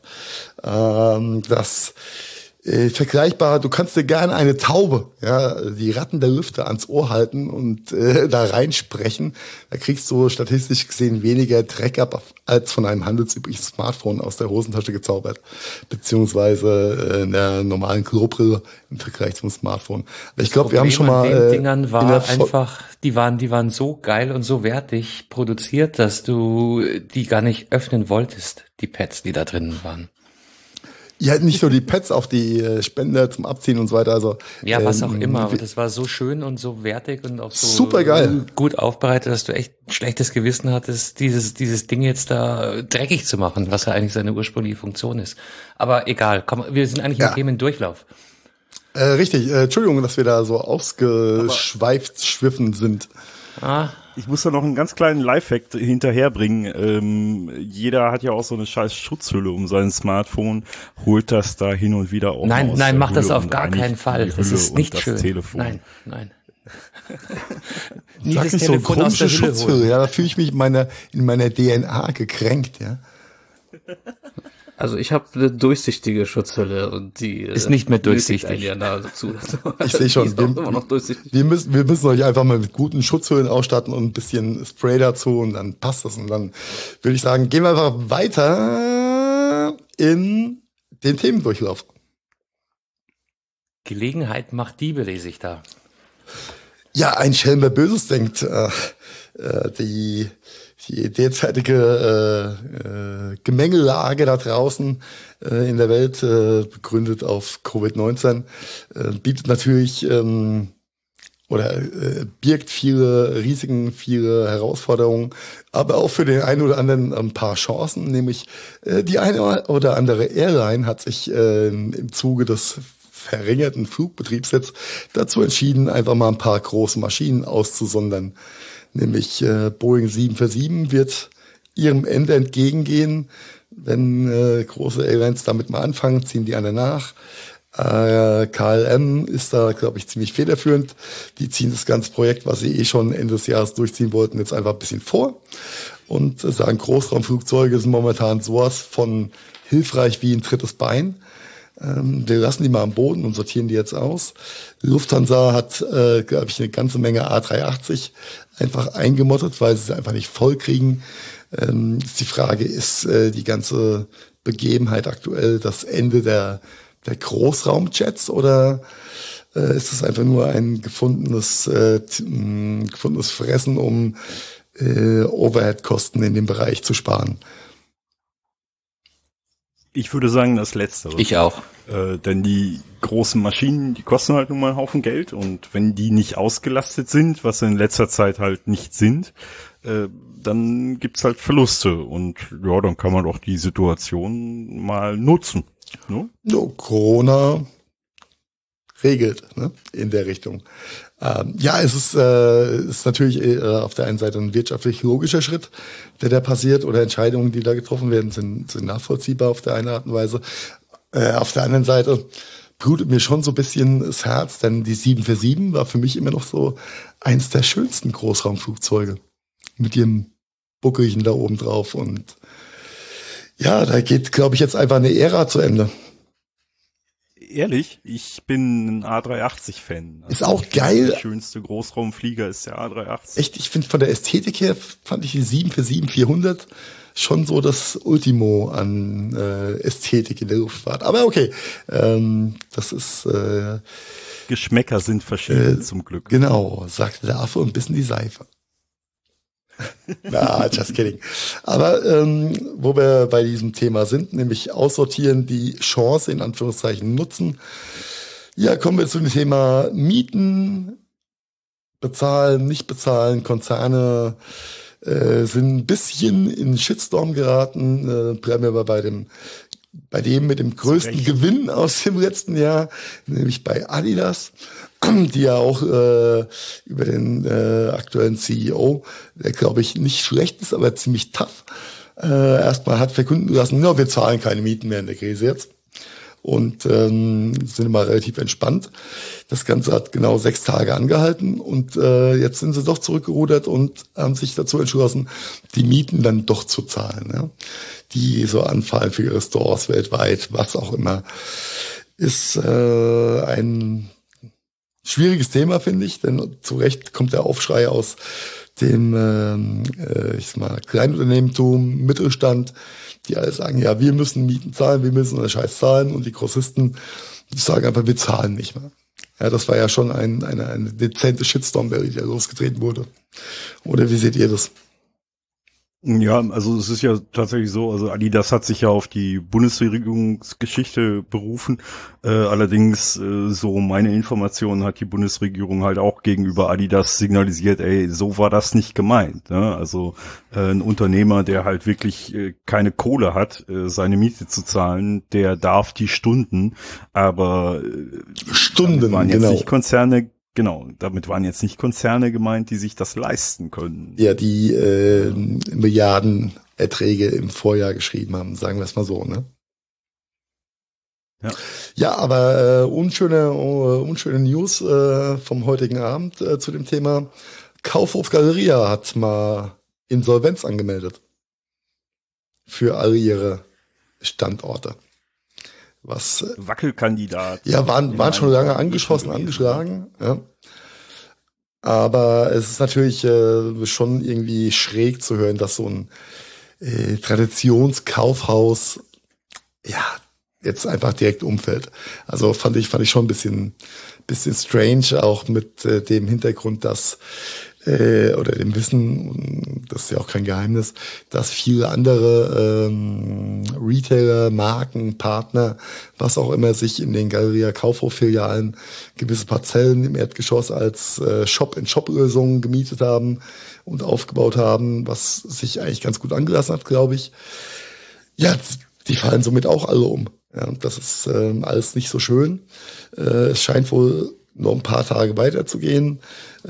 ähm, dass äh, vergleichbar, du kannst dir gerne eine Taube, ja, die Ratten der Lüfte ans Ohr halten und äh, da reinsprechen. Da kriegst du statistisch gesehen weniger Dreck ab als von einem handelsüblichen Smartphone aus der Hosentasche gezaubert, beziehungsweise äh, in der normalen Klobrille im Vergleich zum Smartphone. Aber ich glaube, wir haben schon mal an den Dingern war einfach, die waren, die waren so geil und so wertig produziert, dass du die gar nicht öffnen wolltest, die Pads, die da drinnen waren. Ja, nicht nur die Pads, auch die äh, Spender zum Abziehen und so weiter. Also ja, was ähm, auch immer. Aber das war so schön und so wertig und auch so super geil, gut aufbereitet, dass du echt ein schlechtes Gewissen hattest, dieses dieses Ding jetzt da dreckig zu machen, was ja eigentlich seine ursprüngliche Funktion ist. Aber egal, komm, wir sind eigentlich ja. im Themendurchlauf. Äh, richtig. Äh, Entschuldigung, dass wir da so ausgeschweift schwiffen sind. Ah. Ich muss da noch einen ganz kleinen Lifehack hinterherbringen. Ähm, jeder hat ja auch so eine scheiß Schutzhülle um sein Smartphone, holt das da hin und wieder auch Nein, aus nein, mach Hülle das auf gar keinen Fall. Das ist nicht das schön. Telefon. Nein, nein. Sag nicht so komische Schutzhülle, ja, da fühle ich mich in meiner, in meiner D N A gekränkt, ja. Also ich habe eine durchsichtige Schutzhülle und die ist nicht mehr durchsichtig. Ja dazu. Ich sehe schon, wir, wir müssen wir müssen euch einfach mal mit guten Schutzhüllen ausstatten und ein bisschen Spray dazu und dann passt das. Und dann würde ich sagen, gehen wir einfach weiter in den Themendurchlauf. Gelegenheit macht Diebe, lese ich da. Ja, ein Schelm, wer Böses denkt. Äh, äh, die, die derzeitige äh, äh, Gemengelage da draußen äh, in der Welt, äh, begründet auf Covid neunzehn, äh, bietet natürlich ähm, oder äh, birgt viele Risiken, viele Herausforderungen, aber auch für den einen oder anderen ein paar Chancen, nämlich äh, die eine oder andere Airline hat sich äh, im Zuge des verringerten Flugbetriebs jetzt dazu entschieden, einfach mal ein paar große Maschinen auszusondern. Nämlich äh, Boeing sieben vier sieben wird ihrem Ende entgegengehen. Wenn äh, große Airlines damit mal anfangen, ziehen die anderen nach. Äh, K L M ist da, glaube ich, ziemlich federführend. Die ziehen das ganze Projekt, was sie eh schon Ende des Jahres durchziehen wollten, jetzt einfach ein bisschen vor. Und äh, sagen, Großraumflugzeuge sind momentan sowas von hilfreich wie ein drittes Bein. Wir lassen die mal am Boden und sortieren die jetzt aus. Lufthansa hat, äh, glaube ich, eine ganze Menge A drei achtzig einfach eingemottet, weil sie es einfach nicht voll kriegen. Ähm, die Frage ist, äh, die ganze Begebenheit aktuell das Ende der, der Großraumjets oder äh, ist es einfach nur ein gefundenes, äh, gefundenes Fressen, um äh, Overhead-Kosten in dem Bereich zu sparen? Ich würde sagen, das Letztere. Ich auch. Äh, denn die großen Maschinen, die kosten halt nun mal einen Haufen Geld und wenn die nicht ausgelastet sind, was sie in letzter Zeit halt nicht sind, äh, dann gibt's halt Verluste und ja, dann kann man doch die Situation mal nutzen. Ne? No, Corona regelt, ne, in der Richtung. Ähm, ja, es ist, äh, ist natürlich äh, auf der einen Seite ein wirtschaftlich logischer Schritt, der da passiert, oder Entscheidungen, die da getroffen werden, sind, sind nachvollziehbar auf der einen Art und Weise. Äh, auf der anderen Seite blutet mir schon so ein bisschen das Herz, denn die sieben vier sieben war für mich immer noch so eins der schönsten Großraumflugzeuge mit ihrem Buckelchen da oben drauf und ja, da geht, glaube ich, jetzt einfach eine Ära zu Ende. Ehrlich, ich bin ein A drei achtzig Fan. Also ist auch geil. Der schönste Großraumflieger ist der A drei achtzig. Echt, ich finde von der Ästhetik her fand ich die sieben vier sieben vierhundert schon so das Ultimo an äh, Ästhetik in der Luftfahrt. Aber okay, ähm, das ist äh, Geschmäcker sind verschieden äh, zum Glück. Genau, sagte der Affe und bissen die Seife. Na, just kidding. Aber ähm, wo wir bei diesem Thema sind, nämlich aussortieren, die Chance in Anführungszeichen nutzen. Ja, kommen wir zu dem Thema Mieten, bezahlen, nicht bezahlen. Konzerne äh, sind ein bisschen in den Shitstorm geraten. Äh, bleiben wir aber bei dem, bei dem mit dem größten Gewinn aus dem letzten Jahr, nämlich bei Adidas, die ja auch äh, über den äh, aktuellen C E O, der glaube ich nicht schlecht ist, aber ziemlich tough, äh, erstmal hat verkünden lassen, ja, wir zahlen keine Mieten mehr in der Krise jetzt. Und ähm, sind immer relativ entspannt. Das Ganze hat genau sechs Tage angehalten und äh, jetzt sind sie doch zurückgerudert und haben sich dazu entschlossen, die Mieten dann doch zu zahlen, ja? Die so anfallen für ihre Stores weltweit, was auch immer. Ist äh, ein schwieriges Thema, finde ich, denn zu Recht kommt der Aufschrei aus dem ähm, äh, ich sag mal, Kleinunternehmertum, Mittelstand, die alle sagen, ja, wir müssen Mieten zahlen, wir müssen den Scheiß zahlen, und die Grossisten sagen einfach, wir zahlen nicht mehr. Ja, das war ja schon ein, eine, eine dezente Shitstorm, die da losgetreten wurde. Oder wie seht ihr das? Ja, also es ist ja tatsächlich so, also Adidas hat sich ja auf die Bundesregierungsgeschichte berufen. Äh, allerdings, äh, so meine Informationen, hat die Bundesregierung halt auch gegenüber Adidas signalisiert, ey, so war das nicht gemeint. Ne? Also äh, ein Unternehmer, der halt wirklich äh, keine Kohle hat, äh, seine Miete zu zahlen, der darf die Stunden, aber äh, Stunden, waren jetzt genau. nicht Konzerne. Genau, damit waren jetzt nicht Konzerne gemeint, die sich das leisten können. Ja, die äh, Milliardenerträge im Vorjahr geschrieben haben, sagen wir es mal so, ne? Ja, ja, aber äh, unschöne, uh, unschöne News äh, vom heutigen Abend äh, zu dem Thema. Kaufhof Galeria hat mal Insolvenz angemeldet für alle ihre Standorte. Was, Wackelkandidat. Ja, waren, waren schon lange angeschossen, angeschlagen. Ja. Aber es ist natürlich äh, schon irgendwie schräg zu hören, dass so ein äh, Traditionskaufhaus ja jetzt einfach direkt umfällt. Also fand ich, fand ich schon ein bisschen, bisschen strange, auch mit äh, dem Hintergrund, dass äh, oder dem Wissen, das ist ja auch kein Geheimnis, dass viele andere ähm, Retailer, Marken, Partner, was auch immer, sich in den Galeria Kaufhof-Filialen gewisse Parzellen im Erdgeschoss als äh, Shop-in-Shop-Lösungen gemietet haben und aufgebaut haben, was sich eigentlich ganz gut angelassen hat, glaube ich. Ja, die fallen somit auch alle um. Ja, und das ist ähm, alles nicht so schön. Äh, es scheint wohl noch ein paar Tage weiterzugehen, äh,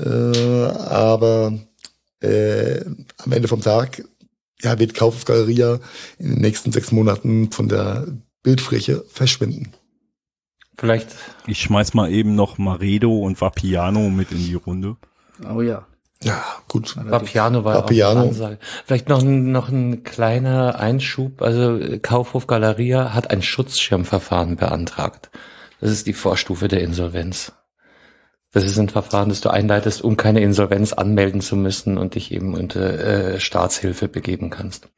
aber äh, am Ende vom Tag ja, wird Kaufhof Galeria in den nächsten sechs Monaten von der Bildfläche verschwinden. Vielleicht. Ich schmeiß mal eben noch Maredo und Vapiano mit in die Runde. Oh ja. Ja, gut. Vapiano war Vapiano. auch eine Ansage. Vielleicht noch ein, noch ein kleiner Einschub. Also Kaufhof Galeria hat ein Schutzschirmverfahren beantragt. Das ist die Vorstufe der Insolvenz. Das ist ein Verfahren, das du einleitest, um keine Insolvenz anmelden zu müssen und dich eben unter äh, Staatshilfe begeben kannst.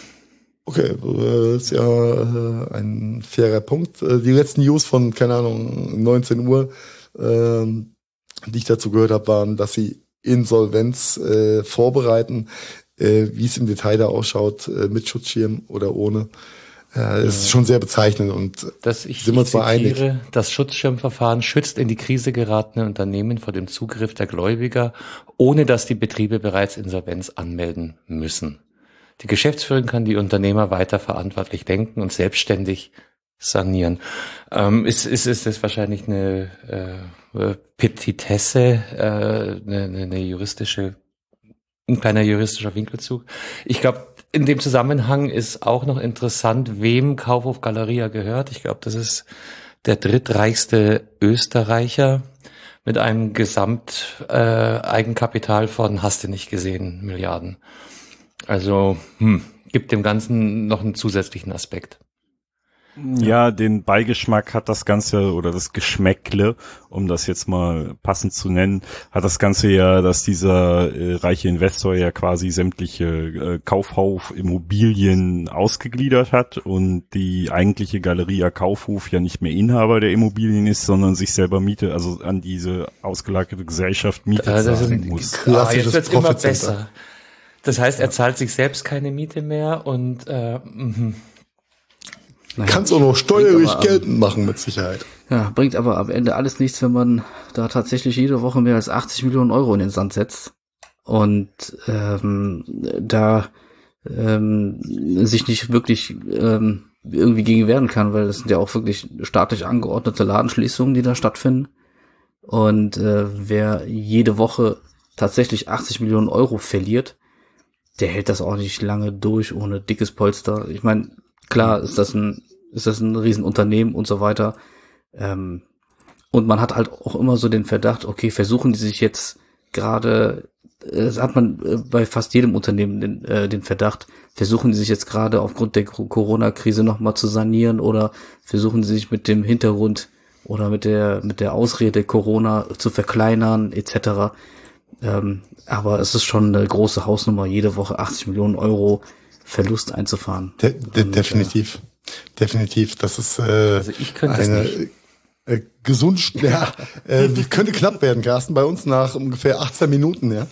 Okay, das ist ja äh, ein fairer Punkt. Äh, die letzten News von, keine Ahnung, neunzehn Uhr, äh, die ich dazu gehört habe, waren, dass sie Insolvenz äh, vorbereiten, äh, wie es im Detail da ausschaut, äh, mit Schutzschirm oder ohne. Ja, das ist schon sehr bezeichnend und dass ich, sind wir uns mal einig. Das Schutzschirmverfahren schützt in die Krise geratene Unternehmen vor dem Zugriff der Gläubiger, ohne dass die Betriebe bereits Insolvenz anmelden müssen. Die Geschäftsführung kann die Unternehmer weiter verantwortlich denken und selbstständig sanieren. Ähm, ist, ist, ist das wahrscheinlich eine äh, Petitesse, äh, eine, eine juristische, ein kleiner juristischer Winkelzug. Ich glaube, in dem Zusammenhang ist auch noch interessant, wem Kaufhof Galeria gehört. Ich glaube, das ist der drittreichste Österreicher mit einem Gesamteigenkapital äh, von, hast du nicht gesehen, Milliarden. Also hm, gibt dem Ganzen noch einen zusätzlichen Aspekt. Ja, den Beigeschmack hat das Ganze, oder das Geschmäckle, um das jetzt mal passend zu nennen, hat das Ganze ja, dass dieser äh, reiche Investor ja quasi sämtliche äh, Kaufhof-Immobilien ausgegliedert hat und die eigentliche Galeria Kaufhof ja nicht mehr Inhaber der Immobilien ist, sondern sich selber Miete, also an diese ausgelagerte Gesellschaft Miete äh, zahlen muss. Ah, jetzt wird's immer besser. Das heißt, er zahlt sich selbst keine Miete mehr und äh, mh. Naja, kannst auch noch steuerlich aber, geltend machen, mit Sicherheit. Ja, bringt aber am Ende alles nichts, wenn man da tatsächlich jede Woche mehr als achtzig Millionen Euro in den Sand setzt und ähm, da ähm, sich nicht wirklich ähm, irgendwie gegen wehren kann, weil das sind ja auch wirklich staatlich angeordnete Ladenschließungen, die da stattfinden. Und äh, wer jede Woche tatsächlich achtzig Millionen Euro verliert, der hält das auch nicht lange durch ohne dickes Polster. Ich meine, klar ist das ein, ist das ein Riesenunternehmen und so weiter. Ähm, und man hat halt auch immer so den Verdacht, okay, versuchen die sich jetzt gerade, das hat man bei fast jedem Unternehmen den, äh, den Verdacht, versuchen die sich jetzt gerade aufgrund der Corona-Krise nochmal zu sanieren oder versuchen sie sich mit dem Hintergrund oder mit der, mit der Ausrede Corona zu verkleinern, et cetera. Ähm, aber es ist schon eine große Hausnummer, jede Woche achtzig Millionen Euro Verlust einzufahren. De- de- und, definitiv, äh, definitiv. Das ist äh, also ich könnte eine das nicht. Äh, gesund, ja, äh, könnte knapp werden, Carsten. Bei uns nach ungefähr achtzehn Minuten, ja.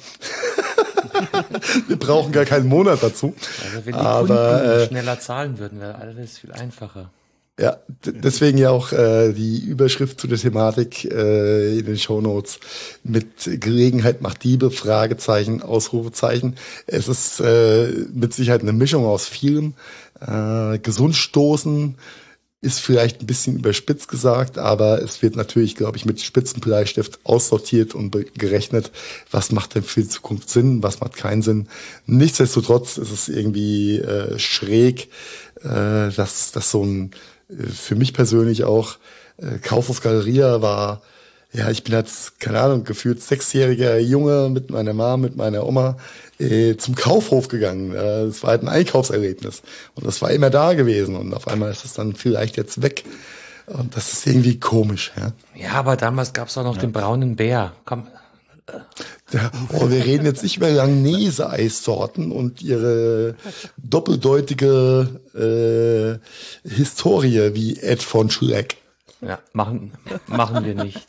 Wir brauchen gar keinen Monat dazu. Also wenn die aber Kunden äh, schneller zahlen würden, wäre alles viel einfacher. Ja, d- deswegen ja auch äh, die Überschrift zu der Thematik äh, in den Shownotes mit Gelegenheit macht Diebe, Fragezeichen, Ausrufezeichen. Es ist äh, mit Sicherheit eine Mischung aus vielem. Äh, gesund stoßen ist vielleicht ein bisschen überspitzt gesagt, aber es wird natürlich, glaube ich, mit Spitzenbleistift aussortiert und be- gerechnet, was macht denn für die Zukunft Sinn, was macht keinen Sinn. Nichtsdestotrotz ist es irgendwie äh, schräg, äh, dass, dass so ein für mich persönlich auch, äh, Kaufhof Galeria war, ja, ich bin als, keine Ahnung, gefühlt sechsjähriger Junge mit meiner Mom, mit meiner Oma äh, zum Kaufhof gegangen. Äh, das war halt ein Einkaufserlebnis. Und das war immer da gewesen. Und auf einmal ist es dann vielleicht jetzt weg. Und das ist irgendwie komisch, ja. Ja, aber damals gab's auch noch ja. den braunen Bär. Komm, Ja, oh, wir reden jetzt nicht über Langnese-Eissorten und ihre doppeldeutige äh, Historie wie Ed von Schleck. Ja, machen, machen wir nicht.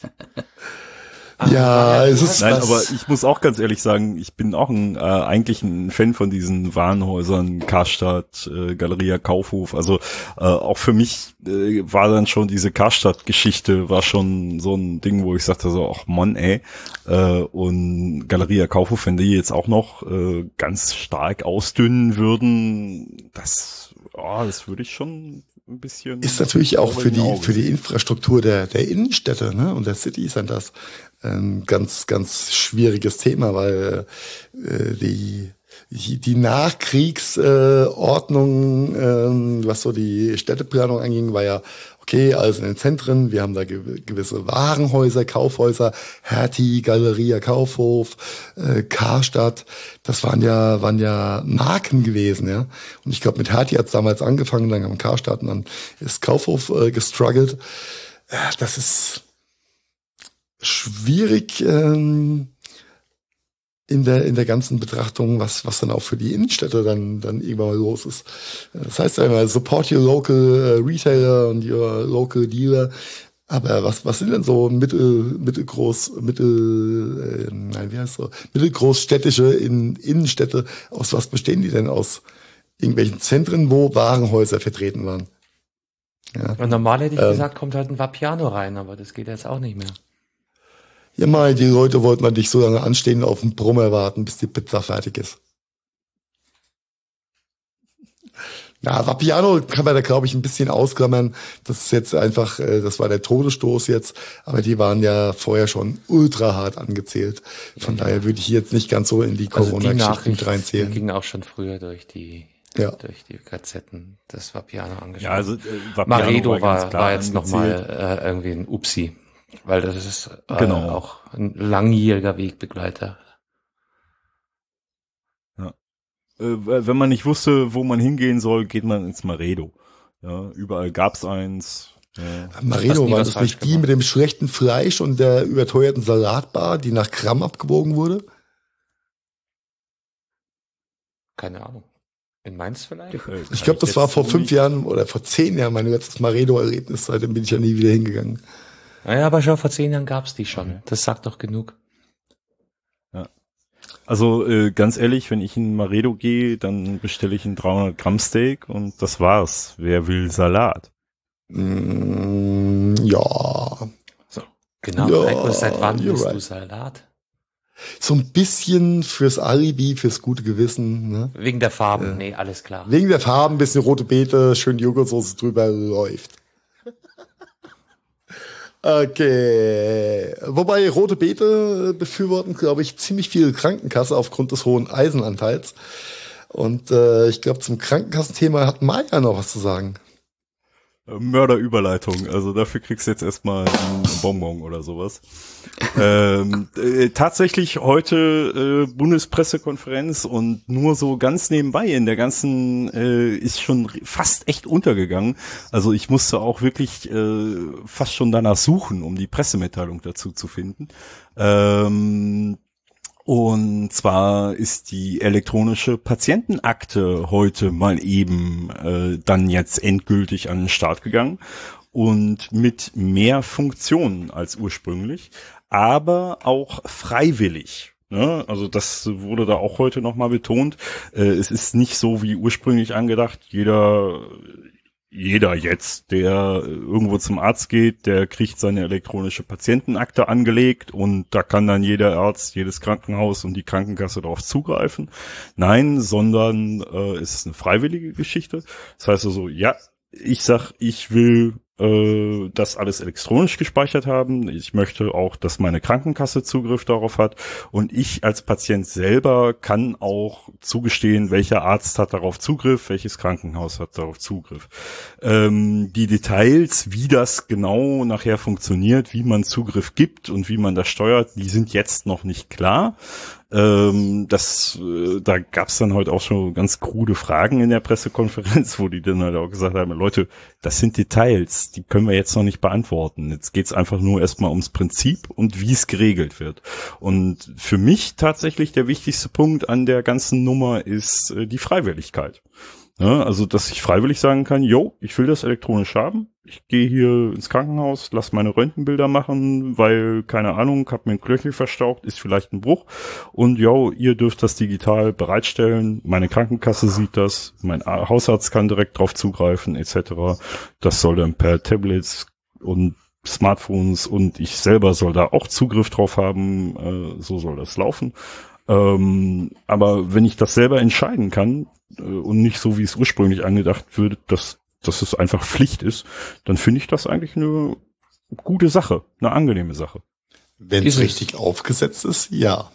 Ja, es ist Nein, was. aber ich muss auch ganz ehrlich sagen, ich bin auch ein, äh, eigentlich ein Fan von diesen Warenhäusern, Karstadt, äh, Galeria Kaufhof. Also äh, auch für mich äh, war dann schon diese Karstadt-Geschichte war schon so ein Ding, wo ich sagte so, ach Mann, ey. Äh, und Galeria Kaufhof, wenn die jetzt auch noch äh, ganz stark ausdünnen würden, das, oh, das würde ich schon ein bisschen. Ist natürlich auch für die Augen für die Infrastruktur der der Innenstädte, ne, und der Cities sind das ein ganz ganz schwieriges Thema, weil äh, die die Nachkriegsordnung, äh, was so die Städteplanung anging, war ja okay, also in den Zentren, wir haben da ge- gewisse Warenhäuser, Kaufhäuser, Hertie, Galeria Kaufhof, äh, Karstadt, das waren ja waren ja Marken gewesen, ja. Und ich glaube, mit Hertie hat's damals angefangen, dann am Karstadt und dann ist Kaufhof äh, gestruggelt. Äh, das ist schwierig ähm, in der in der ganzen Betrachtung, was was dann auch für die Innenstädte dann dann irgendwann mal los ist. Das heißt ja immer, support your local uh, retailer und your local dealer. Aber was was sind denn so mittel mittelgroß mittel äh, nein wie heißt so mittelgroßstädtische in Innenstädte? Aus was bestehen die denn? Aus irgendwelchen Zentren, wo Warenhäuser vertreten waren? Ja. Und normal hätte ich Ähm. gesagt, kommt halt ein Vapiano rein, aber das geht jetzt auch nicht mehr. Ja, mal, die Leute wollten man nicht so lange anstehen, auf den Brummer warten, bis die Pizza fertig ist. Na, Vapiano kann man da, glaube ich, ein bisschen ausklammern. Das ist jetzt einfach, äh, das war der Todesstoß jetzt, aber die waren ja vorher schon ultra hart angezählt. Von Ja. daher würde ich hier jetzt nicht ganz so in die Also die Corona-Geschichte Nachricht mit reinzählen. ging auch schon früher durch die Ja. durch die Gazetten, das Vapiano angeschaut. Ja, also äh, Vapiano Maredo ganz war, klar war jetzt angezählt. nochmal äh, irgendwie ein Upsi, weil das ist äh, Genau. auch ein langjähriger Wegbegleiter. Äh, wenn man nicht wusste, wo man hingehen soll, geht man ins Maredo. Ja, überall gab's eins. Ja. Hast Maredo, nie war was das falsch nicht die gemacht. mit dem schlechten Fleisch und der überteuerten Salatbar, die nach Gramm abgewogen wurde? Keine Ahnung. In Mainz vielleicht? Äh, Ich kann glaube, das war jetzt vor so fünf nicht- Jahren oder vor zehn Jahren mein letztes Maredo-Erlebnis. Seitdem bin ich ja nie wieder hingegangen. Naja, aber schon vor zehn Jahren gab's die schon. Das sagt doch genug. Also äh, ganz ehrlich, wenn ich in Maredo gehe, dann bestelle ich ein dreihundert Gramm Steak und das war's. Wer will Salat? Mm, ja, Genau. Ja, Heiko, seit wann you're bist right. du Salat? so ein bisschen fürs Alibi, fürs gute Gewissen. Ne? Wegen der Farben. Ja. Nee, alles klar. Wegen der Farben, bisschen rote Beete, schön Joghurtsoße drüber, läuft. Okay. Wobei rote Beete befürworten, glaube ich, ziemlich viel Krankenkasse aufgrund des hohen Eisenanteils. Und äh, ich glaube, zum Krankenkassenthema hat Maya noch was zu sagen. Äh, Mörderüberleitung. Also dafür kriegst du jetzt erstmal einen Bonbon oder sowas. ähm, äh, tatsächlich heute äh, Bundespressekonferenz und nur so ganz nebenbei in der ganzen äh, ist schon fast echt untergegangen. Also ich musste auch wirklich äh, fast schon danach suchen, um die Pressemitteilung dazu zu finden. Ähm, Und zwar ist die elektronische Patientenakte heute mal eben äh, dann jetzt endgültig an den Start gegangen und mit mehr Funktionen als ursprünglich, aber auch freiwillig. Ne? Also das wurde da auch heute nochmal betont. Äh, es ist nicht so wie ursprünglich angedacht, jeder Jeder jetzt, der irgendwo zum Arzt geht, der kriegt seine elektronische Patientenakte angelegt und da kann dann jeder Arzt, jedes Krankenhaus und die Krankenkasse darauf zugreifen. Nein, sondern äh, es ist eine freiwillige Geschichte. Das heißt also, ja, ich sag, ich will äh, das alles elektronisch gespeichert haben. Ich möchte auch, dass meine Krankenkasse Zugriff darauf hat und ich als Patient selber kann auch zugestehen, welcher Arzt hat darauf Zugriff, welches Krankenhaus hat darauf Zugriff. Ähm, die Details, wie das genau nachher funktioniert, wie man Zugriff gibt und wie man das steuert, die sind jetzt noch nicht klar. Ähm, das, äh, da gab's dann heute auch schon ganz krude Fragen in der Pressekonferenz, wo die dann halt auch gesagt haben, Leute, das sind Details. das, die können wir jetzt noch nicht beantworten. Jetzt geht's einfach nur erstmal ums Prinzip und wie es geregelt wird. Und für mich tatsächlich der wichtigste Punkt an der ganzen Nummer ist äh, die Freiwilligkeit. Ja, also, dass ich freiwillig sagen kann, jo, ich will das elektronisch haben. Ich gehe hier ins Krankenhaus, lass meine Röntgenbilder machen, weil, keine Ahnung, hab mir ein Knöchel verstaucht, ist vielleicht ein Bruch. Und jo, ihr dürft das digital bereitstellen. Meine Krankenkasse sieht das, mein Hausarzt kann direkt drauf zugreifen, et cetera. Das soll dann per Tablets und Smartphones und ich selber soll da auch Zugriff drauf haben. Äh, so soll das laufen. Ähm, aber wenn ich das selber entscheiden kann äh, und nicht so, wie es ursprünglich angedacht würde, dass, dass es einfach Pflicht ist, dann finde ich das eigentlich eine gute Sache, eine angenehme Sache. Wenn es richtig aufgesetzt ist, ja.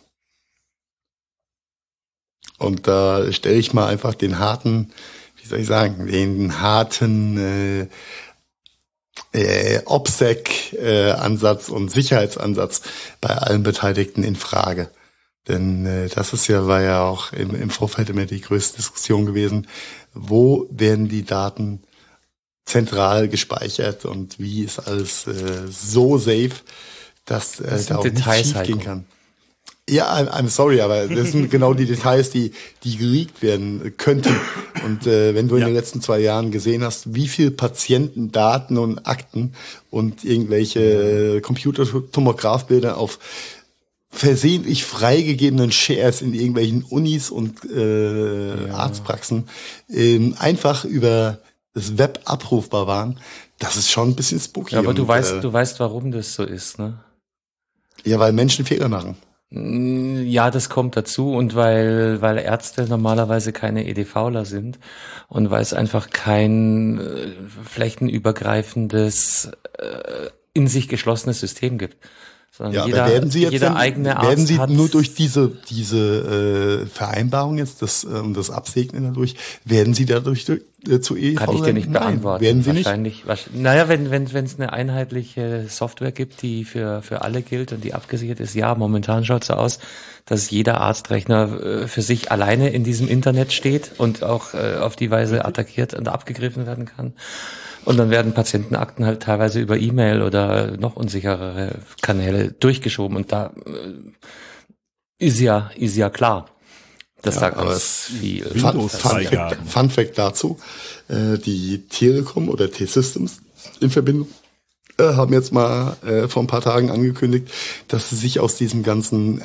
Und da stelle ich mal einfach den harten, wie soll ich sagen, den harten äh, äh, OPSEC-Ansatz äh, und Sicherheitsansatz bei allen Beteiligten in Frage. Denn äh, das ist ja, war ja auch im, im Vorfeld immer die größte Diskussion gewesen. Wo werden die Daten zentral gespeichert und wie ist alles äh, so safe, dass äh, das da auch Details nichts schief gehen kann? Ja, I'm, I'm sorry, aber das sind genau die Details, die die geleakt werden könnten. Und äh, wenn du in ja. den letzten zwei Jahren gesehen hast, wie viel Patientendaten und Akten und irgendwelche äh, Computertomografbilder auf versehentlich freigegebenen Shares in irgendwelchen Unis und äh, ja. Arztpraxen ähm, einfach über das Web abrufbar waren, das ist schon ein bisschen spooky. Ja, aber und, du weißt, äh, du weißt, warum das so ist, ne? Ja, weil Menschen Fehler machen. Ja, das kommt dazu und weil weil Ärzte normalerweise keine EDVler sind und weil es einfach kein äh, flächenübergreifendes äh, in sich geschlossenes System gibt. Ja, jeder, aber werden Sie jetzt jeder denn, eigene Arzt werden Sie hat nur durch diese diese äh, Vereinbarung jetzt das äh, und das Absegnen dadurch, werden Sie dadurch äh, zu E D V? Kann ich dir nicht beantworten. Nein, werden Sie wahrscheinlich, nicht? Naja, wenn wenn wenn es eine einheitliche Software gibt, die für für alle gilt und die abgesichert ist, ja, momentan schaut es so aus, dass jeder Arztrechner äh, für sich alleine in diesem Internet steht und auch äh, auf die Weise attackiert und abgegriffen werden kann. Und dann werden Patientenakten halt teilweise über E-Mail oder noch unsicherere Kanäle durchgeschoben. Und da äh, ist ja, ist ja klar, dass ja, da ganz viel Fun, Fun, Fact, Fun Fact dazu, äh, die Telekom oder T-Systems in Verbindung äh, haben jetzt mal äh, vor ein paar Tagen angekündigt, dass sie sich aus diesem ganzen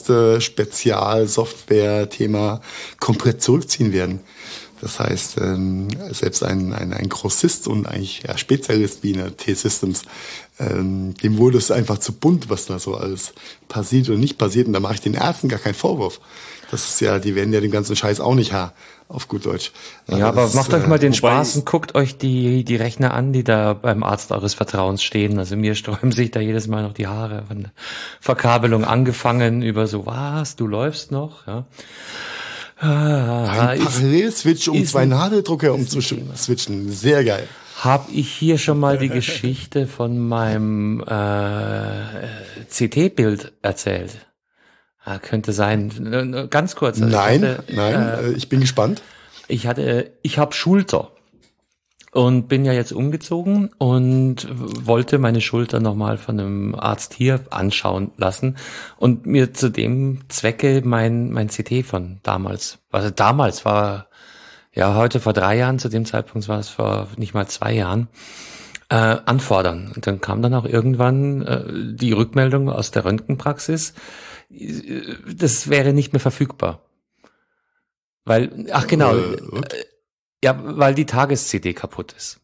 Ärzte-Spezial-Software-Thema komplett zurückziehen werden. Das heißt, ähm, selbst ein, ein, ein Grossist und eigentlich ja, Spezialist wie eine T-Systems, ähm, dem wurde es einfach zu bunt, was da so alles passiert oder nicht passiert. Und da mache ich den Ärzten gar keinen Vorwurf. Das ist ja, die werden ja den ganzen Scheiß auch nicht Haar, auf gut Deutsch. Also ja, aber das, macht euch mal den Spaß und guckt euch die die Rechner an, die da beim Arzt eures Vertrauens stehen. Also mir sträuben sich da jedes Mal noch die Haare von der Verkabelung angefangen über so, was, du läufst noch, ja. Ah, ein Parallel-Switch, um zwei Nadeldrucker umzuswitchen. Sehr geil. Hab ich hier schon mal die Geschichte von meinem äh, C T-Bild erzählt? Ah, könnte sein. Ganz kurz. Also nein, hatte, nein, äh, ich bin gespannt. Ich hatte, ich habe Schulter. Und bin ja jetzt umgezogen und wollte meine Schulter nochmal von einem Arzt hier anschauen lassen und mir zu dem Zwecke mein mein C T von damals, also damals war, ja heute vor drei Jahren, zu dem Zeitpunkt war es vor nicht mal zwei Jahren, äh, anfordern. Und dann kam dann auch irgendwann äh, die Rückmeldung aus der Röntgenpraxis, das wäre nicht mehr verfügbar. Weil, ach genau, äh, ja, weil die Tages-C D kaputt ist.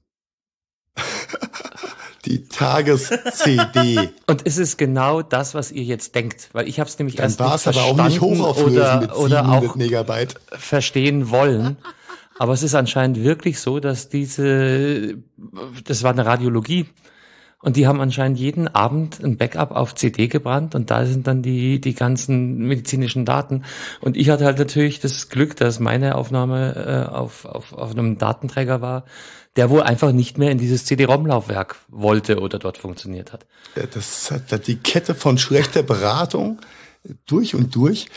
Die Tages-C D. Und es ist genau das, was ihr jetzt denkt, weil ich habe es nämlich Dann erst nicht aber auch nicht oder, mit oder auch Megabyte verstehen wollen. Aber es ist anscheinend wirklich so, dass diese, das war eine Radiologie. Und die haben anscheinend jeden Abend ein Backup auf C D gebrannt und da sind dann die die ganzen medizinischen Daten. Und ich hatte halt natürlich das Glück, dass meine Aufnahme äh, auf, auf auf einem Datenträger war, der wohl einfach nicht mehr in dieses C D-ROM-Laufwerk wollte oder dort funktioniert hat. Das hat die Kette von schlechter Beratung durch und durch.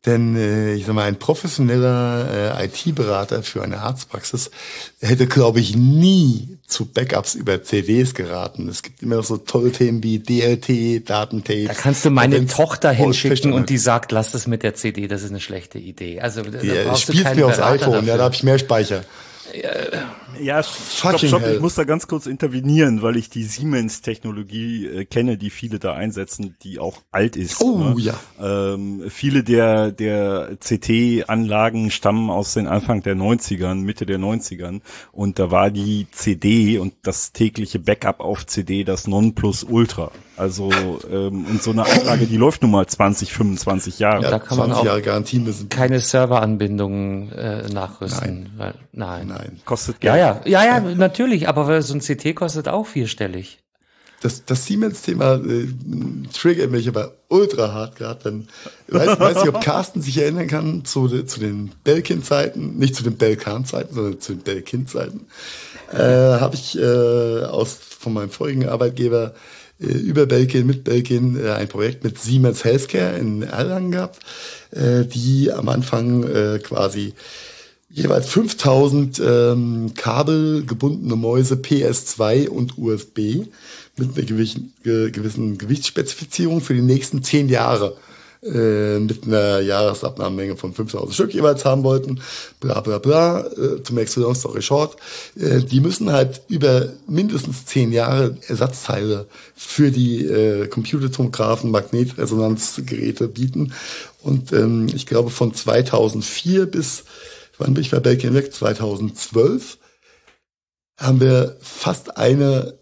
Denn äh, ich sag mal, ein professioneller äh, I T-Berater für eine Arztpraxis hätte, glaube ich, nie zu Backups über C Ds geraten. Es gibt immer noch so tolle Themen wie D L T, Datentapes. Da kannst du meine Wenn's Tochter hinschicken ausfällt, und die sagt, lass das mit der C D, das ist eine schlechte Idee. Also da ja, brauchst du spielst keinen mir aufs Berater iPhone, dafür. ja, da habe ich mehr Speicher. Ja, stopp, Fucking stopp, hell. ich muss da ganz kurz intervenieren, weil ich die Siemens-Technologie äh, kenne, die viele da einsetzen, die auch alt ist. Oh, ne? ja. Ähm, viele der der C T-Anlagen stammen aus den Anfang der neunzigern, Mitte der neunzigern und da war die C D und das tägliche Backup auf C D das Nonplusultra. Also ähm, und so eine Anlage, die läuft nun mal zwanzig, fünfundzwanzig Jahre. Ja, da kann man zwanzig auch Jahre Garantie müssen. keine Serveranbindungen äh, nachrüsten. Nein. Weil, nein. Nein. Kostet Ja, Geld. ja, ja, ja, natürlich, aber so ein C T kostet auch vierstellig. Das, das Siemens-Thema äh, triggert mich aber ultra hart gerade. Dann weiß, weiß nicht, ob Carsten sich erinnern kann zu, de, zu den Belkin-Zeiten, nicht zu den Belkan-Zeiten, sondern zu den Belkin-Zeiten. Äh, Habe ich äh, aus von meinem vorigen Arbeitgeber äh, über Belkin, mit Belkin äh, ein Projekt mit Siemens Healthcare in Erlangen gehabt, äh, die am Anfang äh, quasi jeweils fünftausend ähm, kabelgebundene Mäuse P S zwei und U S B mit einer gewissen, äh, gewissen Gewichtsspezifizierung für die nächsten zehn Jahre äh, mit einer Jahresabnahmemenge von fünftausend Stück jeweils haben wollten. Bla bla bla. Äh, to make the long story short. Äh, die müssen halt über mindestens zehn Jahre Ersatzteile für die äh, Computertomographen, Magnetresonanzgeräte bieten. Und ähm, ich glaube von zweitausendvier bis wann bin ich bei Belkin weg? zweitausendzwölf haben wir fast eine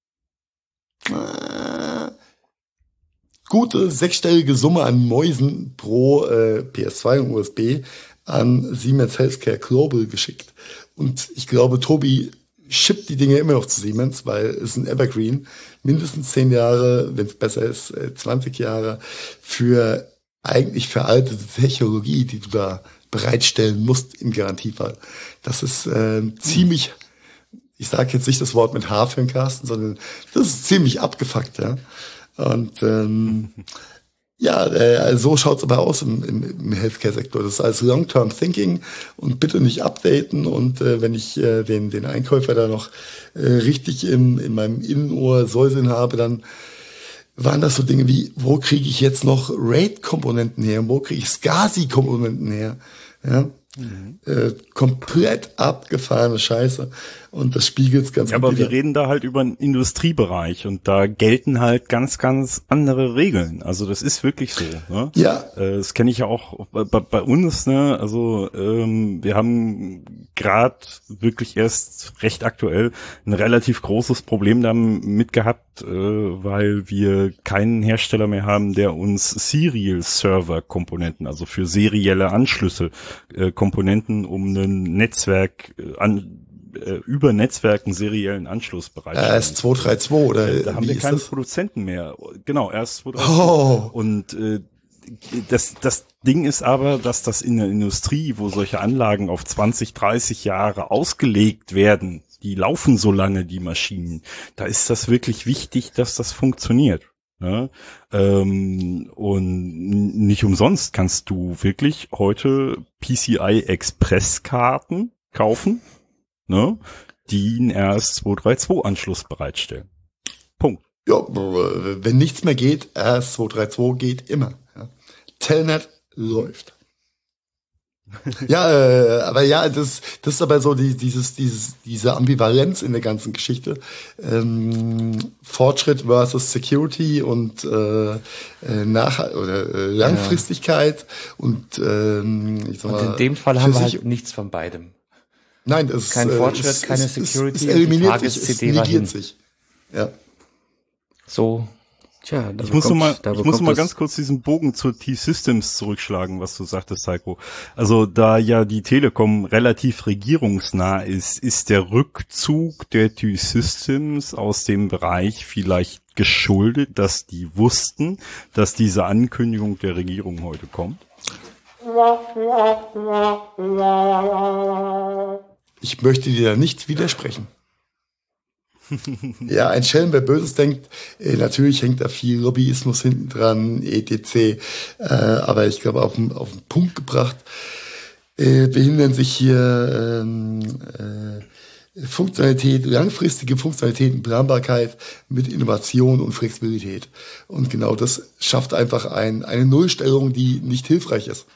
äh, gute sechsstellige Summe an Mäusen pro äh, P S zwei und U S B an Siemens Healthcare Global geschickt. Und ich glaube, Tobi shippt die Dinge immer noch zu Siemens, weil es ist ein Evergreen. Mindestens zehn Jahre, wenn es besser ist, zwanzig Jahre für eigentlich veraltete Technologie, die du da bereitstellen musst im Garantiefall. Das ist äh, ziemlich, ich sage jetzt nicht das Wort mit H für den Carsten, sondern das ist ziemlich abgefuckt, ja. Und ähm, ja, äh, also so schaut's aber aus im, im, im Healthcare-Sektor. Das ist alles Long-Term Thinking und bitte nicht updaten. Und äh, wenn ich äh, den den Einkäufer da noch äh, richtig im, in meinem Innenohr säuseln habe, dann waren das so Dinge wie, wo kriege ich jetzt noch RAID-Komponenten her? Wo kriege ich SCSI-Komponenten her? Ja, mhm. äh, komplett abgefahrene Scheiße. Und das spiegelt es ganz ja, gut aber wieder. wir reden da halt über einen Industriebereich und da gelten halt ganz, ganz andere Regeln. Also das ist wirklich so. Ne? Ja. Äh, das kenne ich ja auch bei, bei uns. Ne? Also ähm, wir haben gerade wirklich erst recht aktuell ein relativ großes Problem damit gehabt, äh, weil wir keinen Hersteller mehr haben, der uns Serial-Server-Komponenten, also für serielle Anschlüsse, äh, Komponenten um ein Netzwerk äh, an über Netzwerken seriellen Anschluss bereitstellen. R S zwei drei zwei oder da haben wie wir ist keine das? Produzenten mehr. Genau, R S zwei drei zwei. Oh. Und äh, das das Ding ist aber, dass das in der Industrie, wo solche Anlagen auf zwanzig, dreißig Jahre ausgelegt werden, die laufen so lange, die Maschinen, da ist das wirklich wichtig, dass das funktioniert. Ja, ähm, und nicht umsonst kannst du wirklich heute P C I-Express-Karten kaufen, ne, die einen R S zwei drei zwei Anschluss bereitstellen. Punkt. Ja, wenn nichts mehr geht, R S zwei drei zwei geht immer. Ja. Telnet läuft. Ja, äh, aber ja, das, das ist aber so die, dieses, dieses, diese Ambivalenz in der ganzen Geschichte. Ähm, Fortschritt versus Security und äh, äh, nach oder äh, Langfristigkeit ja. und ähm, ich sag mal, und in dem Fall haben wir halt nichts von beidem. Nein, es kein äh, Fortschritt, es, keine es, Security, es, es eliminiert sich, Tages-C es D war hin. negiert sich. Ja. So. Tja, da ich muss noch mal, ich muss noch mal es ganz kurz diesen Bogen zur T-Systems zurückschlagen, was du sagtest, Heiko. Also da ja die Telekom relativ regierungsnah ist, ist der Rückzug der T-Systems aus dem Bereich vielleicht geschuldet, dass die wussten, dass diese Ankündigung der Regierung heute kommt? Ich möchte dir da nicht widersprechen. Ja, ein Schelm, wer Böses denkt, äh, natürlich hängt da viel Lobbyismus hinten dran, et cetera. Äh, aber ich glaube, auf den auf den Punkt gebracht, äh, behindern sich hier ähm, äh, Funktionalität, langfristige Funktionalität und Planbarkeit mit Innovation und Flexibilität. Und genau das schafft einfach ein, eine Nullstellung, die nicht hilfreich ist.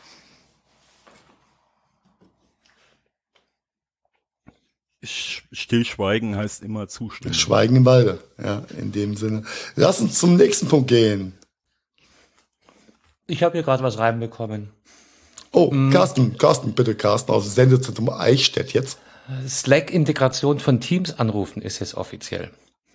Stillschweigen heißt immer zustimmen. Schweigen im Walde, ja, in dem Sinne. Lass uns zum nächsten Punkt gehen. Ich habe hier gerade was reinbekommen. Oh, mm. Carsten, Carsten, bitte Carsten aus dem Sendezentrum Eichstätt jetzt. Slack-Integration von Teams anrufen ist jetzt offiziell.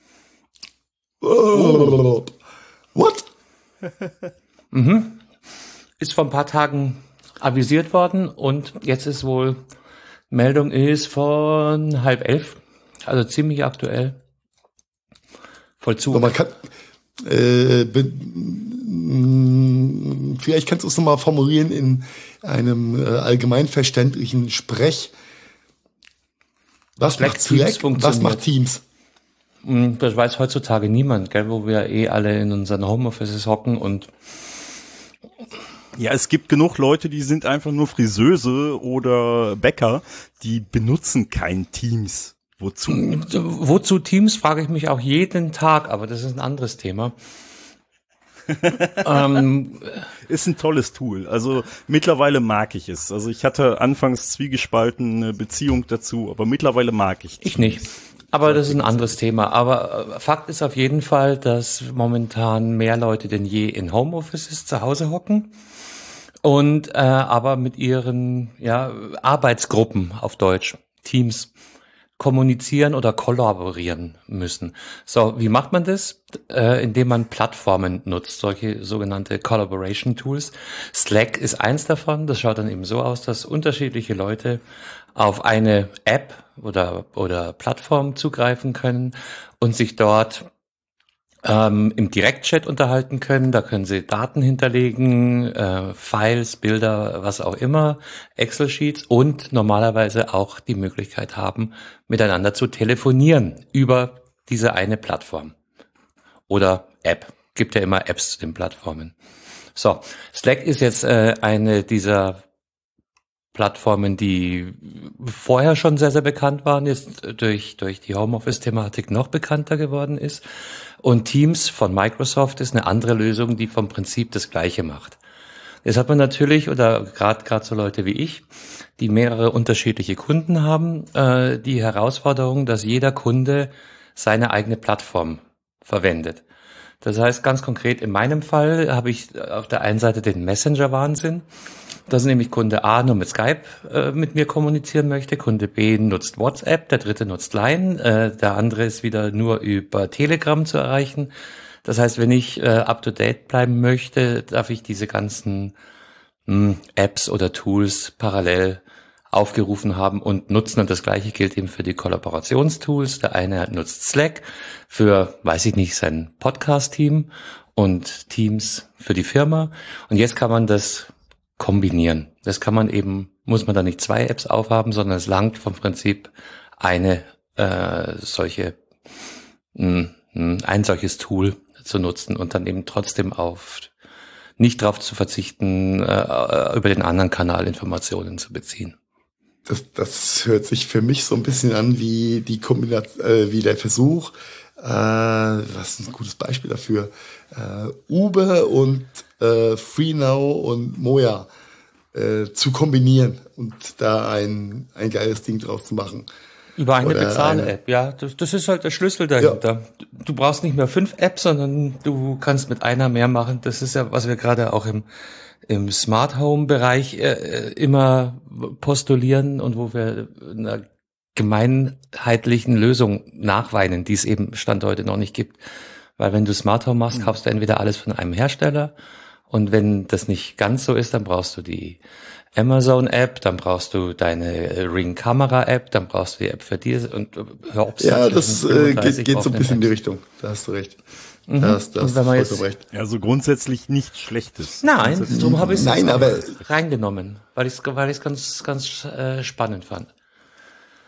Oh. What? Mhm. Ist vor ein paar Tagen avisiert worden und jetzt ist wohl Meldung ist von halb elf, also ziemlich aktuell. Vollzug. Man kann, äh, be, vielleicht kannst du es nochmal formulieren in einem äh, allgemein verständlichen Sprech. Was Slack macht Slack? Was macht Teams? Das weiß heutzutage niemand, gell, wo wir eh alle in unseren Homeoffices hocken und ja, es gibt genug Leute, die sind einfach nur Friseuse oder Bäcker, die benutzen kein Teams. Wozu? Wozu Teams, frage ich mich auch jeden Tag, aber das ist ein anderes Thema. ähm, ist ein tolles Tool. Also mittlerweile mag ich es. Also ich hatte anfangs zwiegespalten eine Beziehung dazu, aber mittlerweile mag ich Teams. Ich nicht. Aber das ist ein anderes Thema. Aber Fakt ist auf jeden Fall, dass momentan mehr Leute denn je in Homeoffices zu Hause hocken. Und äh, aber mit ihren ja, Arbeitsgruppen auf Deutsch, Teams, kommunizieren oder kollaborieren müssen. So, wie macht man das? Äh, indem man Plattformen nutzt, solche sogenannte Collaboration Tools. Slack ist eins davon. Das schaut dann eben so aus, dass unterschiedliche Leute auf eine App oder oder Plattform zugreifen können und sich dort Ähm, im Direktchat unterhalten können. Da können Sie Daten hinterlegen, äh, Files, Bilder, was auch immer, Excel-Sheets und normalerweise auch die Möglichkeit haben, miteinander zu telefonieren über diese eine Plattform oder App. Gibt ja immer Apps zu den Plattformen. So, Slack ist jetzt äh, eine dieser Plattformen, die vorher schon sehr, sehr bekannt waren, jetzt durch durch die Homeoffice-Thematik noch bekannter geworden ist. Und Teams von Microsoft ist eine andere Lösung, die vom Prinzip das Gleiche macht. Jetzt hat man natürlich, oder gerade gerade so Leute wie ich, die mehrere unterschiedliche Kunden haben, äh, die Herausforderung, dass jeder Kunde seine eigene Plattform verwendet. Das heißt, ganz konkret in meinem Fall habe ich auf der einen Seite den Messenger-Wahnsinn, dass nämlich Kunde A nur mit Skype äh, mit mir kommunizieren möchte, Kunde B nutzt WhatsApp, der dritte nutzt Line, äh, der andere ist wieder nur über Telegram zu erreichen. Das heißt, wenn ich äh, up-to-date bleiben möchte, darf ich diese ganzen mh, Apps oder Tools parallel aufgerufen haben und nutzen. Und das Gleiche gilt eben für die Kollaborationstools. Der eine nutzt Slack für, weiß ich nicht, sein Podcast-Team und Teams für die Firma. Und jetzt kann man das kombinieren. Das kann man eben, muss man da nicht zwei Apps aufhaben, sondern es langt vom Prinzip eine äh, solche, mh, ein solches Tool zu nutzen und dann eben trotzdem auf nicht darauf zu verzichten, äh, über den anderen Kanal Informationen zu beziehen. Das, das hört sich für mich so ein bisschen an wie die Kombination, äh, wie der Versuch, äh, was ist ein gutes Beispiel dafür, äh, Uber und äh, FreeNow und Moja äh, zu kombinieren und da ein ein geiles Ding draus zu machen. Über eine Bezahl-App, ja, das, das ist halt der Schlüssel dahinter. Ja. Du brauchst nicht mehr fünf Apps, sondern du kannst mit einer mehr machen. Das ist ja, was wir gerade auch im im Smart Home Bereich äh, immer postulieren und wo wir einer gemeinheitlichen Lösung nachweinen, die es eben Stand heute noch nicht gibt. Weil wenn du Smart Home machst, kaufst du entweder alles von einem Hersteller und wenn das nicht ganz so ist, dann brauchst du die Amazon-App, dann brauchst du deine Ring-Kamera-App, dann brauchst du die App für die und hör auf. Ja, das äh, geht, geht so ein bisschen in die Richtung. Da hast du recht. Mhm. Da hast, da hast du jetzt, recht. Ja, so grundsätzlich nichts Schlechtes. Nein, darum habe ich es Nein, aber reingenommen, weil ich es weil ich's ganz, ganz äh, spannend fand.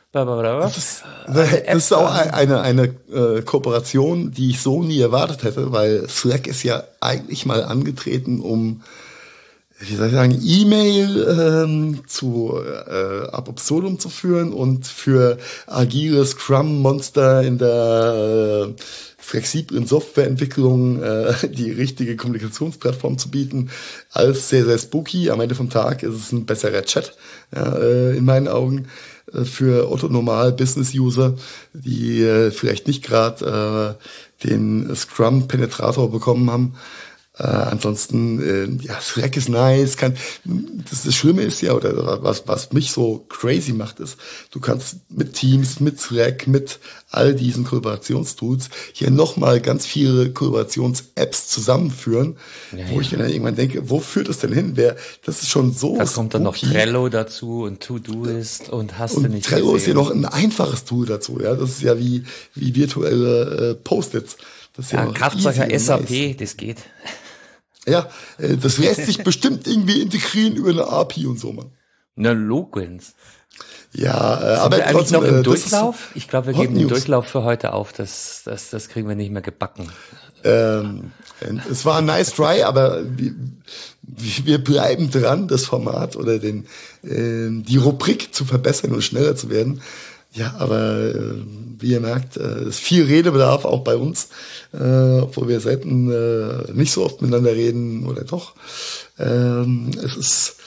Das ist, das ist auch eine, eine äh, Kooperation, die ich so nie erwartet hätte, weil Slack ist ja eigentlich mal angetreten, um, wie soll ich sagen, E-Mail ähm, zu äh, ab absurdum zu führen und für agile Scrum-Monster in der äh, flexiblen Softwareentwicklung äh, die richtige Kommunikationsplattform zu bieten, als sehr, sehr spooky. Am Ende vom Tag ist es ein besserer Chat, ja, äh, in meinen Augen, äh, für Otto-Normal-Business-User, die äh, vielleicht nicht gerade äh, den Scrum-Penetrator bekommen haben. Äh, ansonsten, äh, ja, Slack ist nice. Kann, das, das Schlimme ist ja, oder was, was mich so crazy macht, ist, du kannst mit Teams, mit Slack, mit all diesen Kollaborationstools hier nochmal ganz viele Kollaborations-Apps zusammenführen, ja, wo ja. ich mir dann irgendwann denke, wo führt das denn hin? Wer, das ist schon so. Da kommt dann noch Trello dazu und To-Doist und hast und du nicht Trello gesehen. Ist ja noch ein einfaches Tool dazu, ja. Das ist ja wie, wie virtuelle äh, Post-its. Das ist ja, ja Kraftwerker S A P, nice. Das geht. Ja, das lässt sich bestimmt irgendwie integrieren über eine A P I und so, man. Na, Logins. Ja, äh, Sind aber wir eigentlich trotzdem, noch im äh, Durchlauf? Ich glaube, wir geben News. den Durchlauf für heute auf. Das, das, das kriegen wir nicht mehr gebacken. Ähm, es war ein nice try, aber wir, wir bleiben dran, das Format oder den, äh, die Rubrik zu verbessern und schneller zu werden. Ja, aber äh, wie ihr merkt, äh, ist viel Redebedarf auch bei uns, äh, obwohl wir selten äh, nicht so oft miteinander reden oder doch. Ähm, es ist,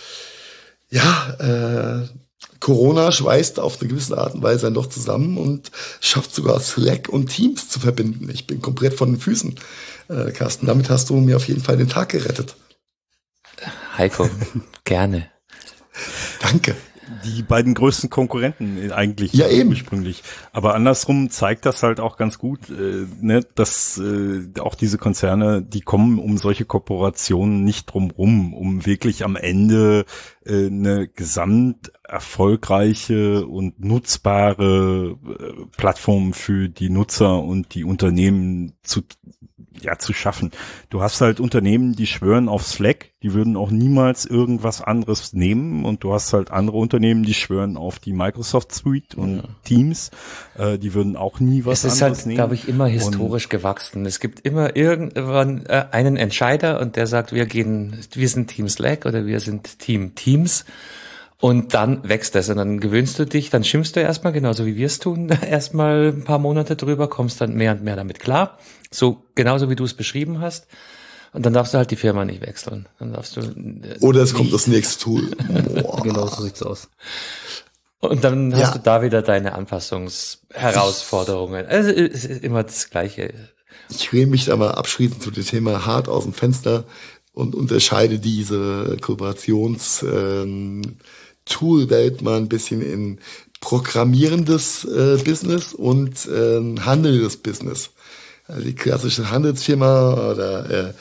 ja, äh, Corona schweißt auf eine gewisse Art und Weise dann doch zusammen und schafft sogar Slack und Teams zu verbinden. Ich bin komplett von den Füßen, äh, Carsten. Damit hast du mir auf jeden Fall den Tag gerettet. Heiko, gerne. Danke. Die beiden größten Konkurrenten eigentlich ja, eben. ursprünglich. Aber andersrum zeigt das halt auch ganz gut, äh, ne, dass äh, auch diese Konzerne, die kommen um solche Kooperationen nicht drum rum, um wirklich am Ende äh, eine gesamt erfolgreiche und nutzbare äh, Plattform für die Nutzer und die Unternehmen zu ja zu schaffen. Du hast halt Unternehmen, die schwören auf Slack, die würden auch niemals irgendwas anderes nehmen, und du hast halt andere Unternehmen, die schwören auf die Microsoft Suite und ja. Teams, äh, die würden auch nie was anderes halt, nehmen. Es ist halt, glaube ich, immer historisch und gewachsen. Es gibt immer irgendwann äh, einen Entscheider, und der sagt, wir gehen, wir sind Team Slack oder wir sind Team Teams. Und dann wächst das, und dann gewöhnst du dich, dann schimpfst du erstmal, genauso wie wir es tun, erstmal ein paar Monate drüber, kommst dann mehr und mehr damit klar, so genauso wie du es beschrieben hast, und dann darfst du halt die Firma nicht wechseln. Dann darfst du äh, oder es kommt das nächste Tool. Genau so sieht's aus. Und dann hast ja. du da wieder deine Anpassungsherausforderungen. Also es ist immer das Gleiche. Ich lehne mich da mal abschließend zu dem Thema hart aus dem Fenster und unterscheide diese Kooperations ähm, Tool-Welt mal ein bisschen in programmierendes äh, Business und ähm, handelndes Business. Also die klassische Handelsfirma oder äh,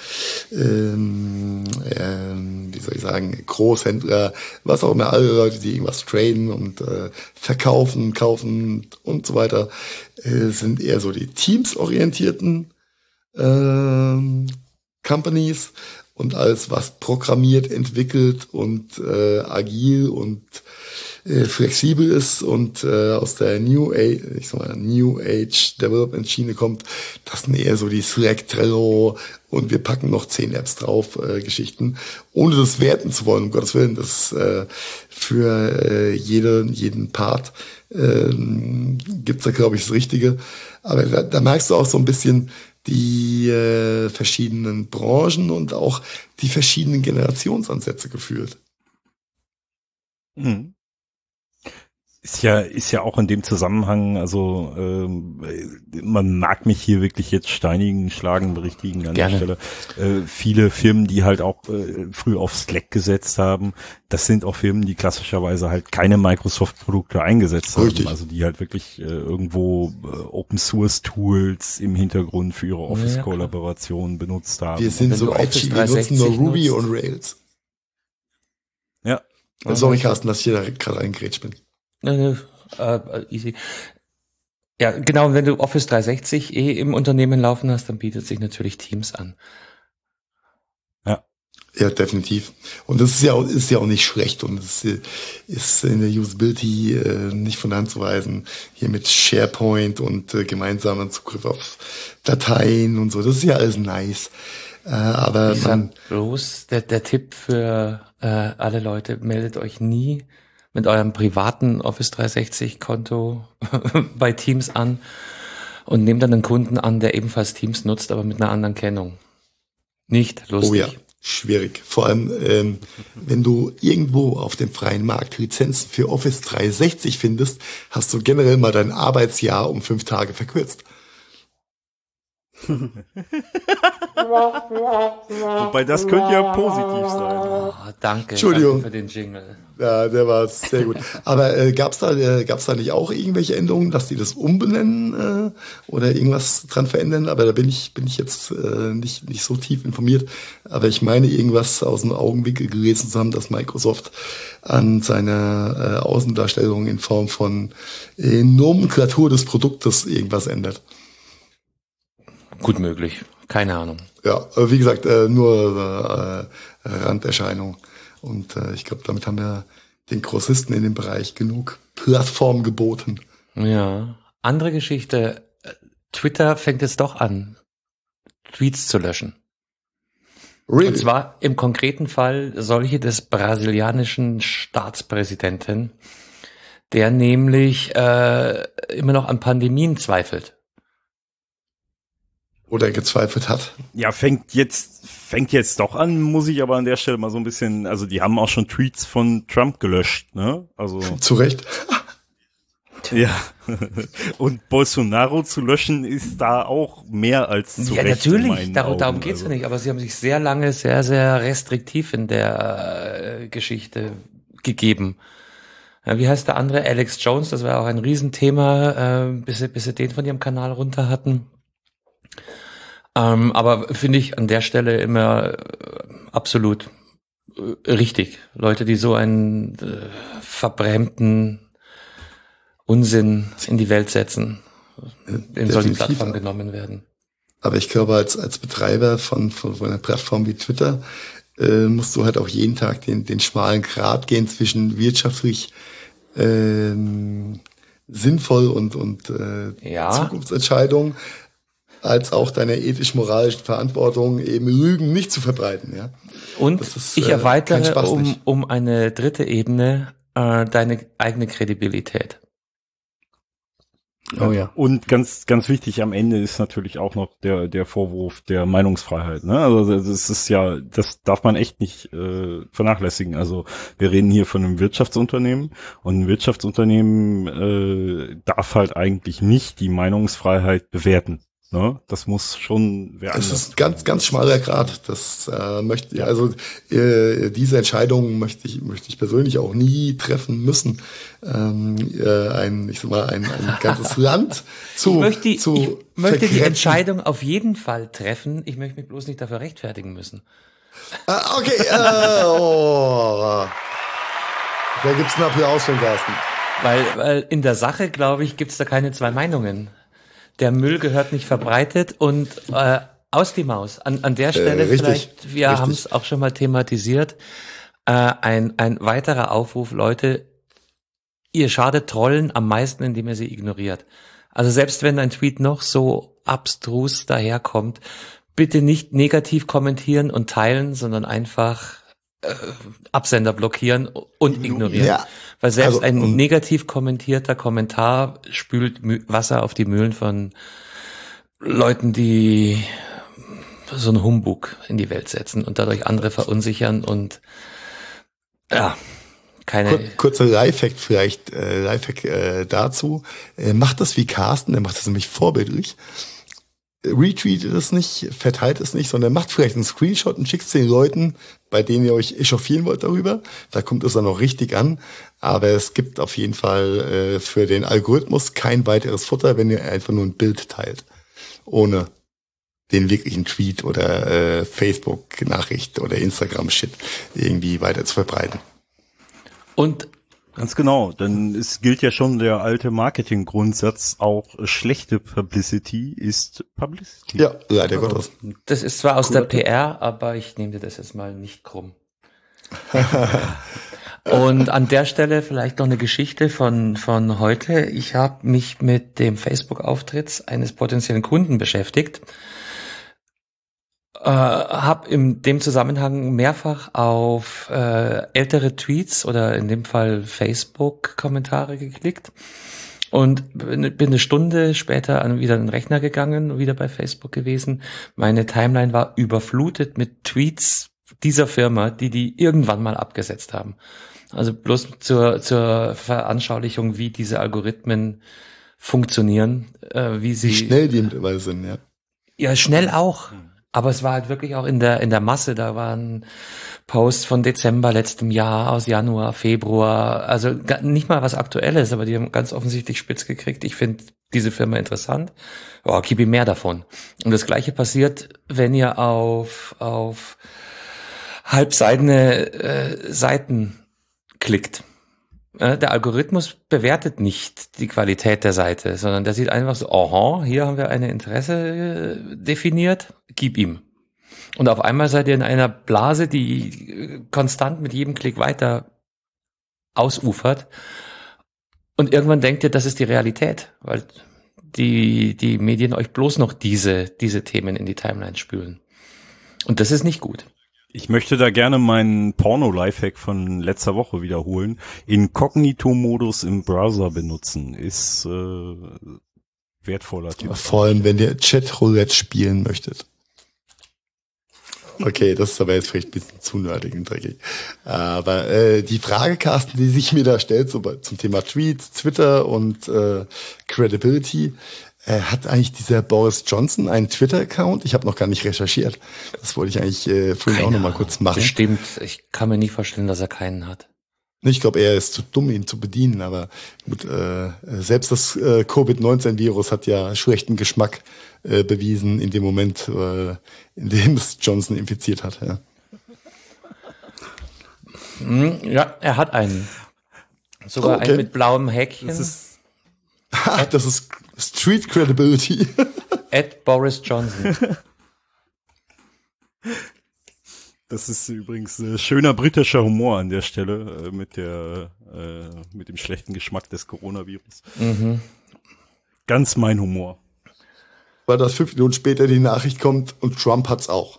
ähm, äh, wie soll ich sagen, Großhändler, was auch immer, alle Leute, die irgendwas traden und äh, verkaufen, kaufen und so weiter, äh, sind eher so die teamsorientierten äh, Companies, und alles, was programmiert, entwickelt und äh, agil und äh, flexibel ist und äh, aus der New Age, ich sag mal, New Age Development Schiene kommt, das sind eher so die Slack, Trello und wir packen noch zehn Apps drauf, äh, Geschichten, ohne das werten zu wollen, um Gottes Willen. Das äh, für äh, jede, jeden Part äh, gibt's da, glaube ich, das Richtige. Aber da, da merkst du auch so ein bisschen die äh, verschiedenen Branchen und auch die verschiedenen Generationsansätze geführt. Mhm. Ist ja, ist ja auch in dem Zusammenhang, also ähm, man mag mich hier wirklich jetzt steinigen, schlagen, berichtigen an Gerne. der Stelle. Äh, viele Firmen, die halt auch äh, früh auf Slack gesetzt haben, das sind auch Firmen, die klassischerweise halt keine Microsoft-Produkte eingesetzt Richtig. haben. Also die halt wirklich äh, irgendwo äh, Open-Source-Tools im Hintergrund für ihre Office-Kollaboration ja, benutzt haben. Wir sind so edgy, wir nutzen nur Ruby nutzt. und Rails. Ja. ja sorry, Carsten, dass ich hier da gerade reingrätscht bin. Uh, uh, easy. Ja, genau, wenn du Office dreihundertsechzig eh im Unternehmen laufen hast, dann bietet sich natürlich Teams an. Ja. Ja, definitiv. Und das ist ja auch, ist ja auch nicht schlecht und es ist in der Usability äh, nicht von der Hand zu weisen. Hier mit SharePoint und äh, gemeinsamen Zugriff auf Dateien und so. Das ist ja alles nice. Äh, aber ich man, sag bloß, der, der Tipp für äh, alle Leute, meldet euch nie mit eurem privaten Office dreihundertsechzig Konto bei Teams an und nehmt dann einen Kunden an, der ebenfalls Teams nutzt, aber mit einer anderen Kennung. Nicht lustig. oh ja. Schwierig. Vor allem, ähm, wenn du irgendwo auf dem freien Markt Lizenzen für Office dreihundertsechzig findest, hast du generell mal dein Arbeitsjahr um fünf Tage verkürzt. Wobei das könnte ja positiv sein. Oh, danke, Entschuldigung. danke für den Jingle. Ja, der war sehr gut. Aber äh, gab's da äh, gab's da nicht auch irgendwelche Änderungen, dass die das umbenennen äh, oder irgendwas dran verändern? Aber da bin ich bin ich jetzt äh, nicht nicht so tief informiert. Aber ich meine irgendwas aus dem Augenwinkel gelesen zu haben, dass Microsoft an seiner äh, Außendarstellung in Form von äh, Nomenklatur des Produktes irgendwas ändert. Gut möglich, keine Ahnung. Ja, wie gesagt, äh, nur äh, Randerscheinung. Und äh, ich glaube, damit haben wir den Grossisten in dem Bereich genug Plattform geboten. Ja, andere Geschichte. Twitter fängt jetzt doch an, Tweets zu löschen. Really? Und zwar im konkreten Fall solche des brasilianischen Staatspräsidenten, der nämlich äh, immer noch an Pandemien zweifelt. Oder gezweifelt hat. Ja, fängt jetzt, fängt jetzt doch an, muss ich aber an der Stelle mal so ein bisschen, also die haben auch schon Tweets von Trump gelöscht, ne? Also. Zu Recht. Ja. Und Bolsonaro zu löschen ist da auch mehr als zu Ja, Recht. natürlich, darum, darum geht's also. ja nicht, aber sie haben sich sehr lange sehr, sehr restriktiv in der äh, Geschichte gegeben. Ja, wie heißt der andere? Alex Jones, das war auch ein Riesenthema, äh, bis sie, bis sie den von ihrem Kanal runter hatten. Ähm, aber finde ich an der Stelle immer äh, absolut äh, richtig. Leute, die so einen äh, verbrämten Unsinn in die Welt setzen, dem soll die Plattform genommen werden. Aber ich glaube, als als Betreiber von von, von einer Plattform wie Twitter äh, musst du halt auch jeden Tag den den schmalen Grat gehen zwischen wirtschaftlich ähm, sinnvoll und und äh, Ja. Zukunftsentscheidungen als auch deiner ethisch-moralischen Verantwortung, eben Lügen nicht zu verbreiten. Ja. Und Das ist, ich äh, kein erweitere Spaß um, nicht. um eine dritte Ebene äh, deine eigene Kredibilität. Oh ja. Und ganz, ganz wichtig am Ende ist natürlich auch noch der, der Vorwurf der Meinungsfreiheit, ne? Also das ist ja, das darf man echt nicht äh, vernachlässigen. Also wir reden hier von einem Wirtschaftsunternehmen und ein Wirtschaftsunternehmen äh, darf halt eigentlich nicht die Meinungsfreiheit bewerten. Ne? Das muss schon wer Das anders ist ganz, ganz schmaler Grad. Das äh, möchte ja. also äh, diese Entscheidung möchte ich möchte ich persönlich auch nie treffen müssen. Ähm, äh, ein ich sag mal ein, ein ganzes Land zu Ich möchte, zu ich möchte die vergrätzen. Entscheidung auf jeden Fall treffen. Ich möchte mich bloß nicht dafür rechtfertigen müssen. Ah, okay. Äh, oh. Da gibt's einen Applaus von Carsten. Weil, weil in der Sache, glaube ich, gibt's da keine zwei Meinungen. Der Müll gehört nicht verbreitet und äh, aus die Maus. An, an der Stelle Äh, richtig, vielleicht, wir richtig. haben es auch schon mal thematisiert, äh, ein, ein weiterer Aufruf, Leute, ihr schadet Trollen am meisten, indem ihr sie ignoriert. Also selbst wenn ein Tweet noch so abstrus daherkommt, bitte nicht negativ kommentieren und teilen, sondern einfach äh, Absender blockieren und ignorieren. Ja. Weil selbst Also, ein und- negativ kommentierter Kommentar spült Mü- Wasser auf die Mühlen von Leuten, die so einen Humbug in die Welt setzen und dadurch andere verunsichern und ja, keine... Kur kurzer Lifehack vielleicht, äh, Lifehack äh, dazu. Äh, macht das wie Carsten, der macht das nämlich vorbildlich. Retweetet es nicht, verteilt es nicht, sondern macht vielleicht einen Screenshot und schickt es den Leuten, bei denen ihr euch echauffieren wollt darüber. Da kommt es dann auch richtig an. Aber es gibt auf jeden Fall äh, für den Algorithmus kein weiteres Futter, wenn ihr einfach nur ein Bild teilt. Ohne den wirklichen Tweet oder äh, Facebook-Nachricht oder Instagram-Shit irgendwie weiter zu verbreiten. Und Ganz genau, denn es gilt ja schon der alte Marketing-Grundsatz, auch schlechte Publicity ist Publicity. Ja, leider Gottes. Das ist zwar aus Cooler der P R, aber ich nehme dir das jetzt mal nicht krumm. Und an der Stelle vielleicht noch eine Geschichte von von heute. Ich habe mich mit dem Facebook-Auftritt eines potenziellen Kunden beschäftigt. Äh, habe in dem Zusammenhang mehrfach auf äh, ältere Tweets oder in dem Fall Facebook-Kommentare geklickt und bin eine Stunde später an wieder an den Rechner gegangen, wieder bei Facebook gewesen. Meine Timeline war überflutet mit Tweets dieser Firma, die die irgendwann mal abgesetzt haben. Also bloß zur zur Veranschaulichung, wie diese Algorithmen funktionieren, äh, wie sie Wie schnell die mittlerweile sind, ja. Ja, schnell auch. Aber es war halt wirklich auch in der in der Masse. Da waren Posts von Dezember letztem Jahr, aus Januar, Februar. Also nicht mal was Aktuelles, aber die haben ganz offensichtlich spitz gekriegt. Ich finde diese Firma interessant. Oh, gib ihm mehr davon. Und das Gleiche passiert, wenn ihr auf auf halbseidene äh, Seiten klickt. Äh, der Algorithmus bewertet nicht die Qualität der Seite, sondern der sieht einfach so, aha, hier haben wir eine Interesse äh, definiert, gib ihm. Und auf einmal seid ihr in einer Blase, die äh, konstant mit jedem Klick weiter ausufert. Und irgendwann denkt ihr, das ist die Realität, weil die die Medien euch bloß noch diese diese Themen in die Timeline spülen. Und das ist nicht gut. Ich möchte da gerne meinen Porno-Lifehack von letzter Woche wiederholen. Inkognito-Modus im Browser benutzen ist äh, wertvoller Tipp. Vor allem, wenn ihr Chat-Roulette spielen möchtet. Okay, das ist aber jetzt vielleicht ein bisschen zu nerdig und dreckig. Aber äh, die Frage, Carsten, die sich mir da stellt, so bei, zum Thema Tweets, Twitter und äh, Credibility, äh, hat eigentlich dieser Boris Johnson einen Twitter-Account? Ich habe noch gar nicht recherchiert. Das wollte ich eigentlich äh, vorhin auch noch mal kurz machen. Bestimmt. Ich kann mir nie vorstellen, dass er keinen hat. Ich glaube, er ist zu dumm, ihn zu bedienen. Aber gut, äh, selbst das äh, Covid neunzehn Virus hat ja schlechten Geschmack äh, bewiesen in dem Moment, äh, in dem es Johnson infiziert hat. Ja, ja, er hat einen. Sogar oh, okay. einen mit blauem Häkchen. Das ist Ha, das ist Street Credibility. At Boris Johnson. Das ist übrigens äh, schöner britischer Humor an der Stelle äh, mit der äh, mit dem schlechten Geschmack des Coronavirus. Mhm. Ganz mein Humor. Weil das fünf Minuten später die Nachricht kommt und Trump hat's auch.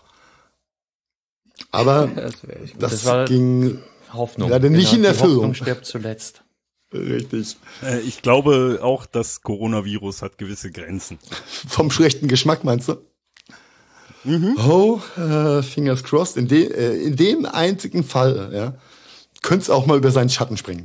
Aber Das, das, das war ging Hoffnung. leider nicht in die Erfüllung. Hoffnung stirbt zuletzt. Richtig. Äh, ich glaube auch, das Coronavirus hat gewisse Grenzen. Vom schlechten Geschmack meinst du? Mhm. Oh, äh, fingers crossed. In, de, äh, in dem einzigen Fall, ja, könnte es auch mal über seinen Schatten springen.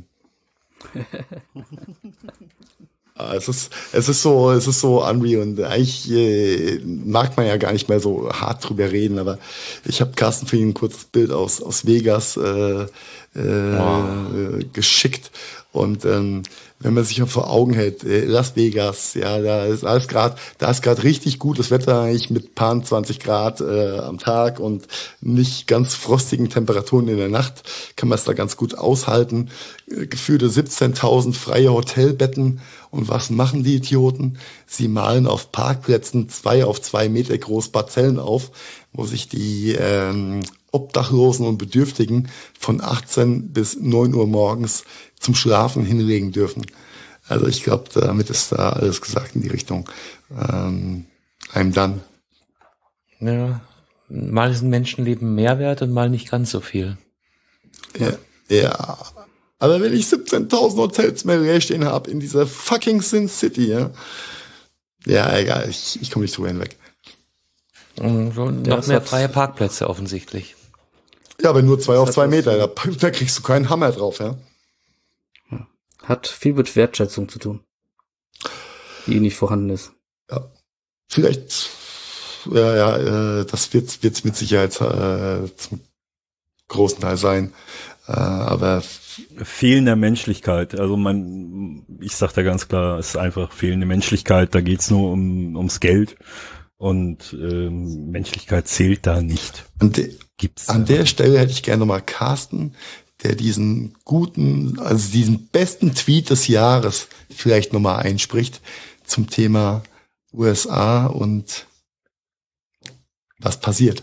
Ah, es ist, es ist so, es ist so unreal und eigentlich äh, mag man ja gar nicht mehr so hart drüber reden, aber ich habe Carsten für ihn ein kurzes Bild aus aus Vegas äh, äh, wow. geschickt und ähm, wenn man sich vor Augen hält, äh, Las Vegas, ja, da ist alles gerade, da ist gerade richtig gutes Wetter eigentlich mit paar zwanzig Grad äh, am Tag und nicht ganz frostigen Temperaturen in der Nacht, kann man es da ganz gut aushalten. Äh, gefühlte siebzehntausend freie Hotelbetten. Und was machen die Idioten? Sie malen auf Parkplätzen zwei auf zwei Meter groß Parzellen auf, wo sich die ähm, Obdachlosen und Bedürftigen von achtzehn bis neun Uhr morgens zum Schlafen hinlegen dürfen. Also ich glaube, damit ist da alles gesagt in die Richtung. Ähm, I'm done. Ja, mal ist ein Menschenleben mehr wert und mal nicht ganz so viel. Ja, ja. Aber wenn ich siebzehntausend Hotels mehr leer stehen habe in dieser fucking Sin City, ja, ja, egal, ich, ich komme nicht drüber hinweg. Und so noch das mehr hat- freie Parkplätze offensichtlich. Ja, aber nur zwei auf hat zwei was- Meter, da, da kriegst du keinen Hammer drauf, ja. Hat viel mit Wertschätzung zu tun, die nicht vorhanden ist. Ja. Vielleicht, ja, ja, äh, das wird wird's mit Sicherheit äh, zum großen Teil sein. Äh, aber Fehlender Menschlichkeit. Also man, ich sag da ganz klar, es ist einfach fehlende Menschlichkeit. Da geht's nur um ums Geld und ähm, Menschlichkeit zählt da nicht. an, de, Gibt's an der Stelle hätte ich gerne mal Carsten der diesen guten, also diesen besten Tweet des Jahres vielleicht nochmal einspricht zum Thema U S A und was passiert.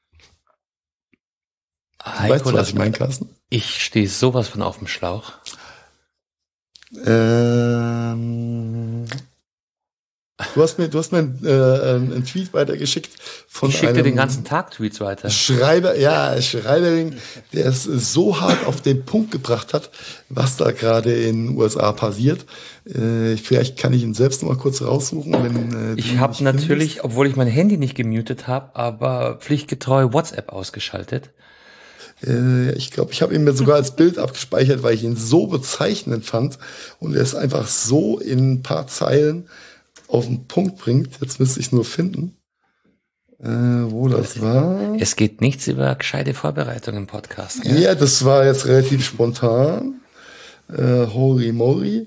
Heiko, weißt du, was ich meine, Carsten? Ich stehe sowas von auf dem Schlauch. Ähm, du hast mir, du hast mir einen, äh, einen Tweet weitergeschickt von ich schicke einem dir den ganzen Tag Tweets weiter. Schreiber, ja, Schreiberling, der es so hart auf den Punkt gebracht hat, was da gerade in den U S A passiert. Äh, vielleicht kann ich ihn selbst noch mal kurz raussuchen. Wenn, äh, ich habe natürlich, findest. Obwohl ich mein Handy nicht gemutet habe, aber pflichtgetreu WhatsApp ausgeschaltet. Ich glaube, ich habe ihn mir sogar als Bild abgespeichert, weil ich ihn so bezeichnend fand und er es einfach so in ein paar Zeilen auf den Punkt bringt. Jetzt müsste ich es nur finden, äh, wo das war. Es geht nichts über gescheite Vorbereitung im Podcast. Gell? Ja, das war jetzt relativ spontan. Äh, holy moly.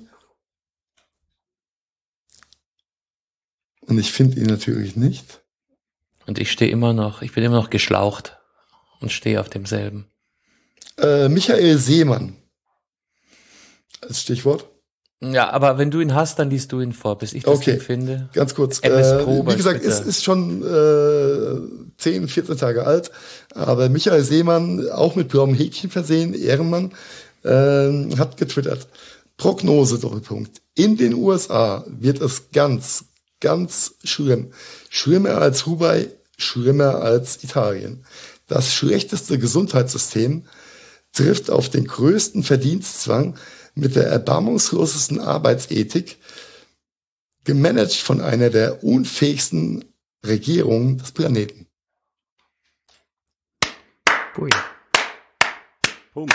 Und ich finde ihn natürlich nicht. Und ich stehe immer noch, ich bin immer noch geschlaucht. Und stehe auf demselben. Äh, Michael Seemann. Als Stichwort. Ja, aber wenn du ihn hast, dann liest du ihn vor, bis ich das okay. finde. Ganz kurz. Äh, wie gesagt, es ist schon äh, zehn, vierzehn Tage alt. Aber Michael Seemann, auch mit blauem Häkchen versehen, Ehrenmann, äh, hat getwittert. Prognose, Doppelpunkt. In den U S A wird es ganz, ganz schlimm. Schlimmer als Hubei, schlimmer als Italien. Das schlechteste Gesundheitssystem trifft auf den größten Verdienstzwang mit der erbarmungslosesten Arbeitsethik, gemanagt von einer der unfähigsten Regierungen des Planeten. Ui. Punkt.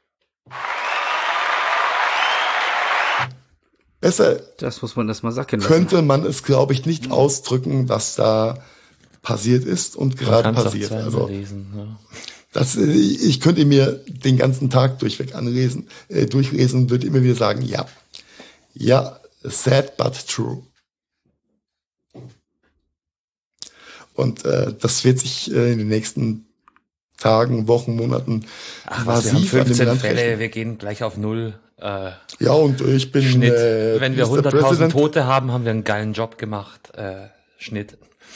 Besser das muss man erst mal sacken lassen. Könnte man es, glaube ich, nicht ausdrücken, was da passiert ist und gerade passiert. Also lesen, ja. das, ich könnte mir den ganzen Tag durchweg anlesen, äh, durchlesen und würde immer wieder sagen, ja, ja, sad but true. Und äh, das wird sich äh, in den nächsten Tagen, Wochen, Monaten Ach, was, wir haben fünfzehn Fälle, wir gehen gleich auf null. Äh, ja, und ich bin Schnitt. Äh, Wenn wir hunderttausend Tote haben, haben wir einen geilen Job gemacht. Äh, Schnitt.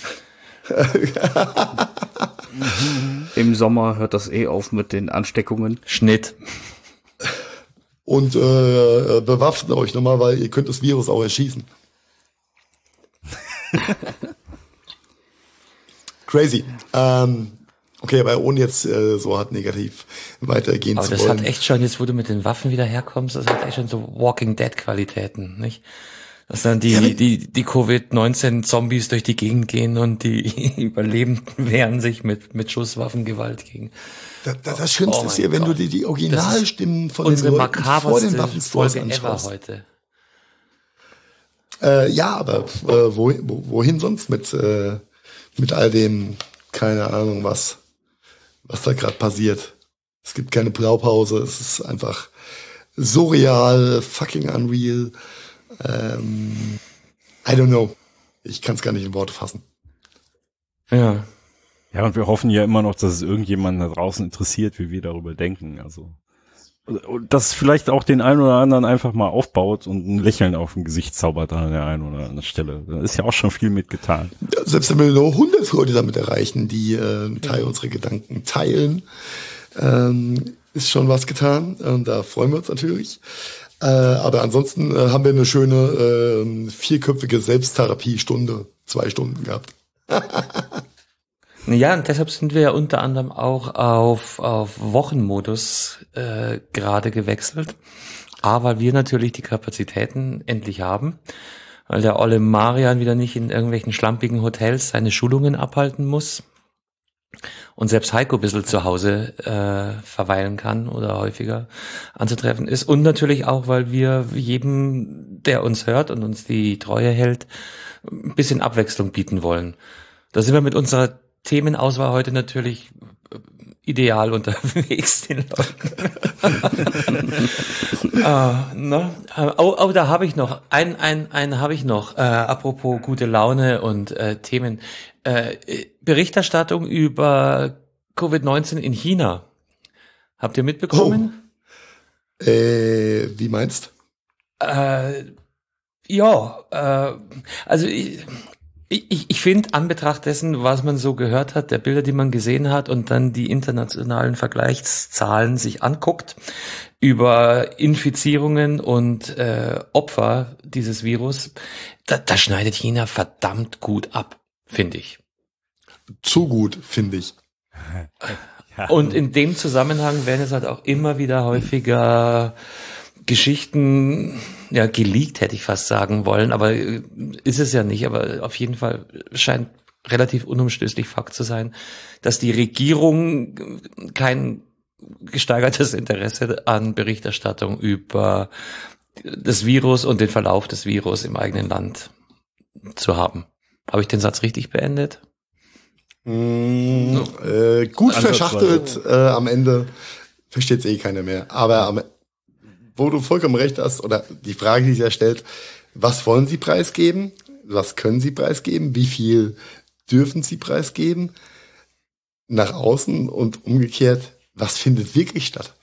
Im Sommer hört das eh auf mit den Ansteckungen. Schnitt. Und äh, bewaffnet euch nochmal, weil ihr könnt das Virus auch erschießen. Crazy. Ähm, okay, aber ohne jetzt äh, so hart negativ weitergehen aber zu das wollen. Hat echt schon, jetzt wo du mit den Waffen wieder herkommst, das hat echt schon so Walking Dead Qualitäten, nicht? Dass dann die, ja, die, die Covid neunzehn Zombies durch die Gegend gehen und die Überlebenden wehren sich mit, mit Schusswaffengewalt gegen. Das, das, das Schlimmste oh ist hier, wenn Gott. du die, die Originalstimmen von den Leuten vor den Waffenstores anschaust. Heute. Äh, ja, aber äh, wo, wo, wohin sonst mit, äh, mit all dem, keine Ahnung was, was da gerade passiert. Es gibt keine Blaupause, es ist einfach surreal, fucking unreal. Ähm, I don't know. Ich kann es gar nicht in Worte fassen. Ja. Ja, und wir hoffen ja immer noch, dass es irgendjemanden da draußen interessiert, wie wir darüber denken. Also, und dass vielleicht auch den einen oder anderen einfach mal aufbaut und ein Lächeln auf dem Gesicht zaubert an der einen oder anderen Stelle. Da ist ja auch schon viel mitgetan. Ja, selbst wenn wir nur hundert Leute damit erreichen, die äh, einen Teil ja. unserer Gedanken teilen, ähm, ist schon was getan. Und da freuen wir uns natürlich. Äh, aber ansonsten äh, haben wir eine schöne äh, vierköpfige Selbsttherapiestunde, zwei Stunden gehabt. Ja, und deshalb sind wir ja unter anderem auch auf, auf Wochenmodus äh, gerade gewechselt. A, weil wir natürlich die Kapazitäten endlich haben, weil der olle Marian wieder nicht in irgendwelchen schlampigen Hotels seine Schulungen abhalten muss und selbst Heiko ein bisschen zu Hause äh, verweilen kann oder häufiger anzutreffen ist. Und natürlich auch, weil wir jedem, der uns hört und uns die Treue hält, ein bisschen Abwechslung bieten wollen. Da sind wir mit unserer Themenauswahl heute natürlich ideal unterwegs, den Leuten. ah, ne? Oh, oh, da habe ich noch, einen, einen, einen habe ich noch, äh, apropos gute Laune und äh, Themen. Äh, Berichterstattung über Covid neunzehn in China. Habt ihr mitbekommen? Oh, Äh, wie meinst? Äh, ja, äh, also ich, ich, ich finde, an Betracht dessen, was man so gehört hat, der Bilder, die man gesehen hat und dann die internationalen Vergleichszahlen sich anguckt über Infizierungen und äh, Opfer dieses Virus, da, da schneidet China verdammt gut ab, finde ich. Zu gut, finde ich. Ja. Und in dem Zusammenhang werden es halt auch immer wieder häufiger Geschichten, ja, geleakt, hätte ich fast sagen wollen, aber ist es ja nicht, aber auf jeden Fall scheint relativ unumstößlich Fakt zu sein, dass die Regierung kein gesteigertes Interesse an Berichterstattung über das Virus und den Verlauf des Virus im eigenen Land zu haben. Habe ich den Satz richtig beendet? Mm, no. äh, gut verschachtelt, äh, am Ende versteht's eh keiner mehr. Aber am, wo du vollkommen recht hast, oder die Frage, die sich ja stellt, was wollen Sie preisgeben? Was können Sie preisgeben? Wie viel dürfen Sie preisgeben? Nach außen und umgekehrt, was findet wirklich statt?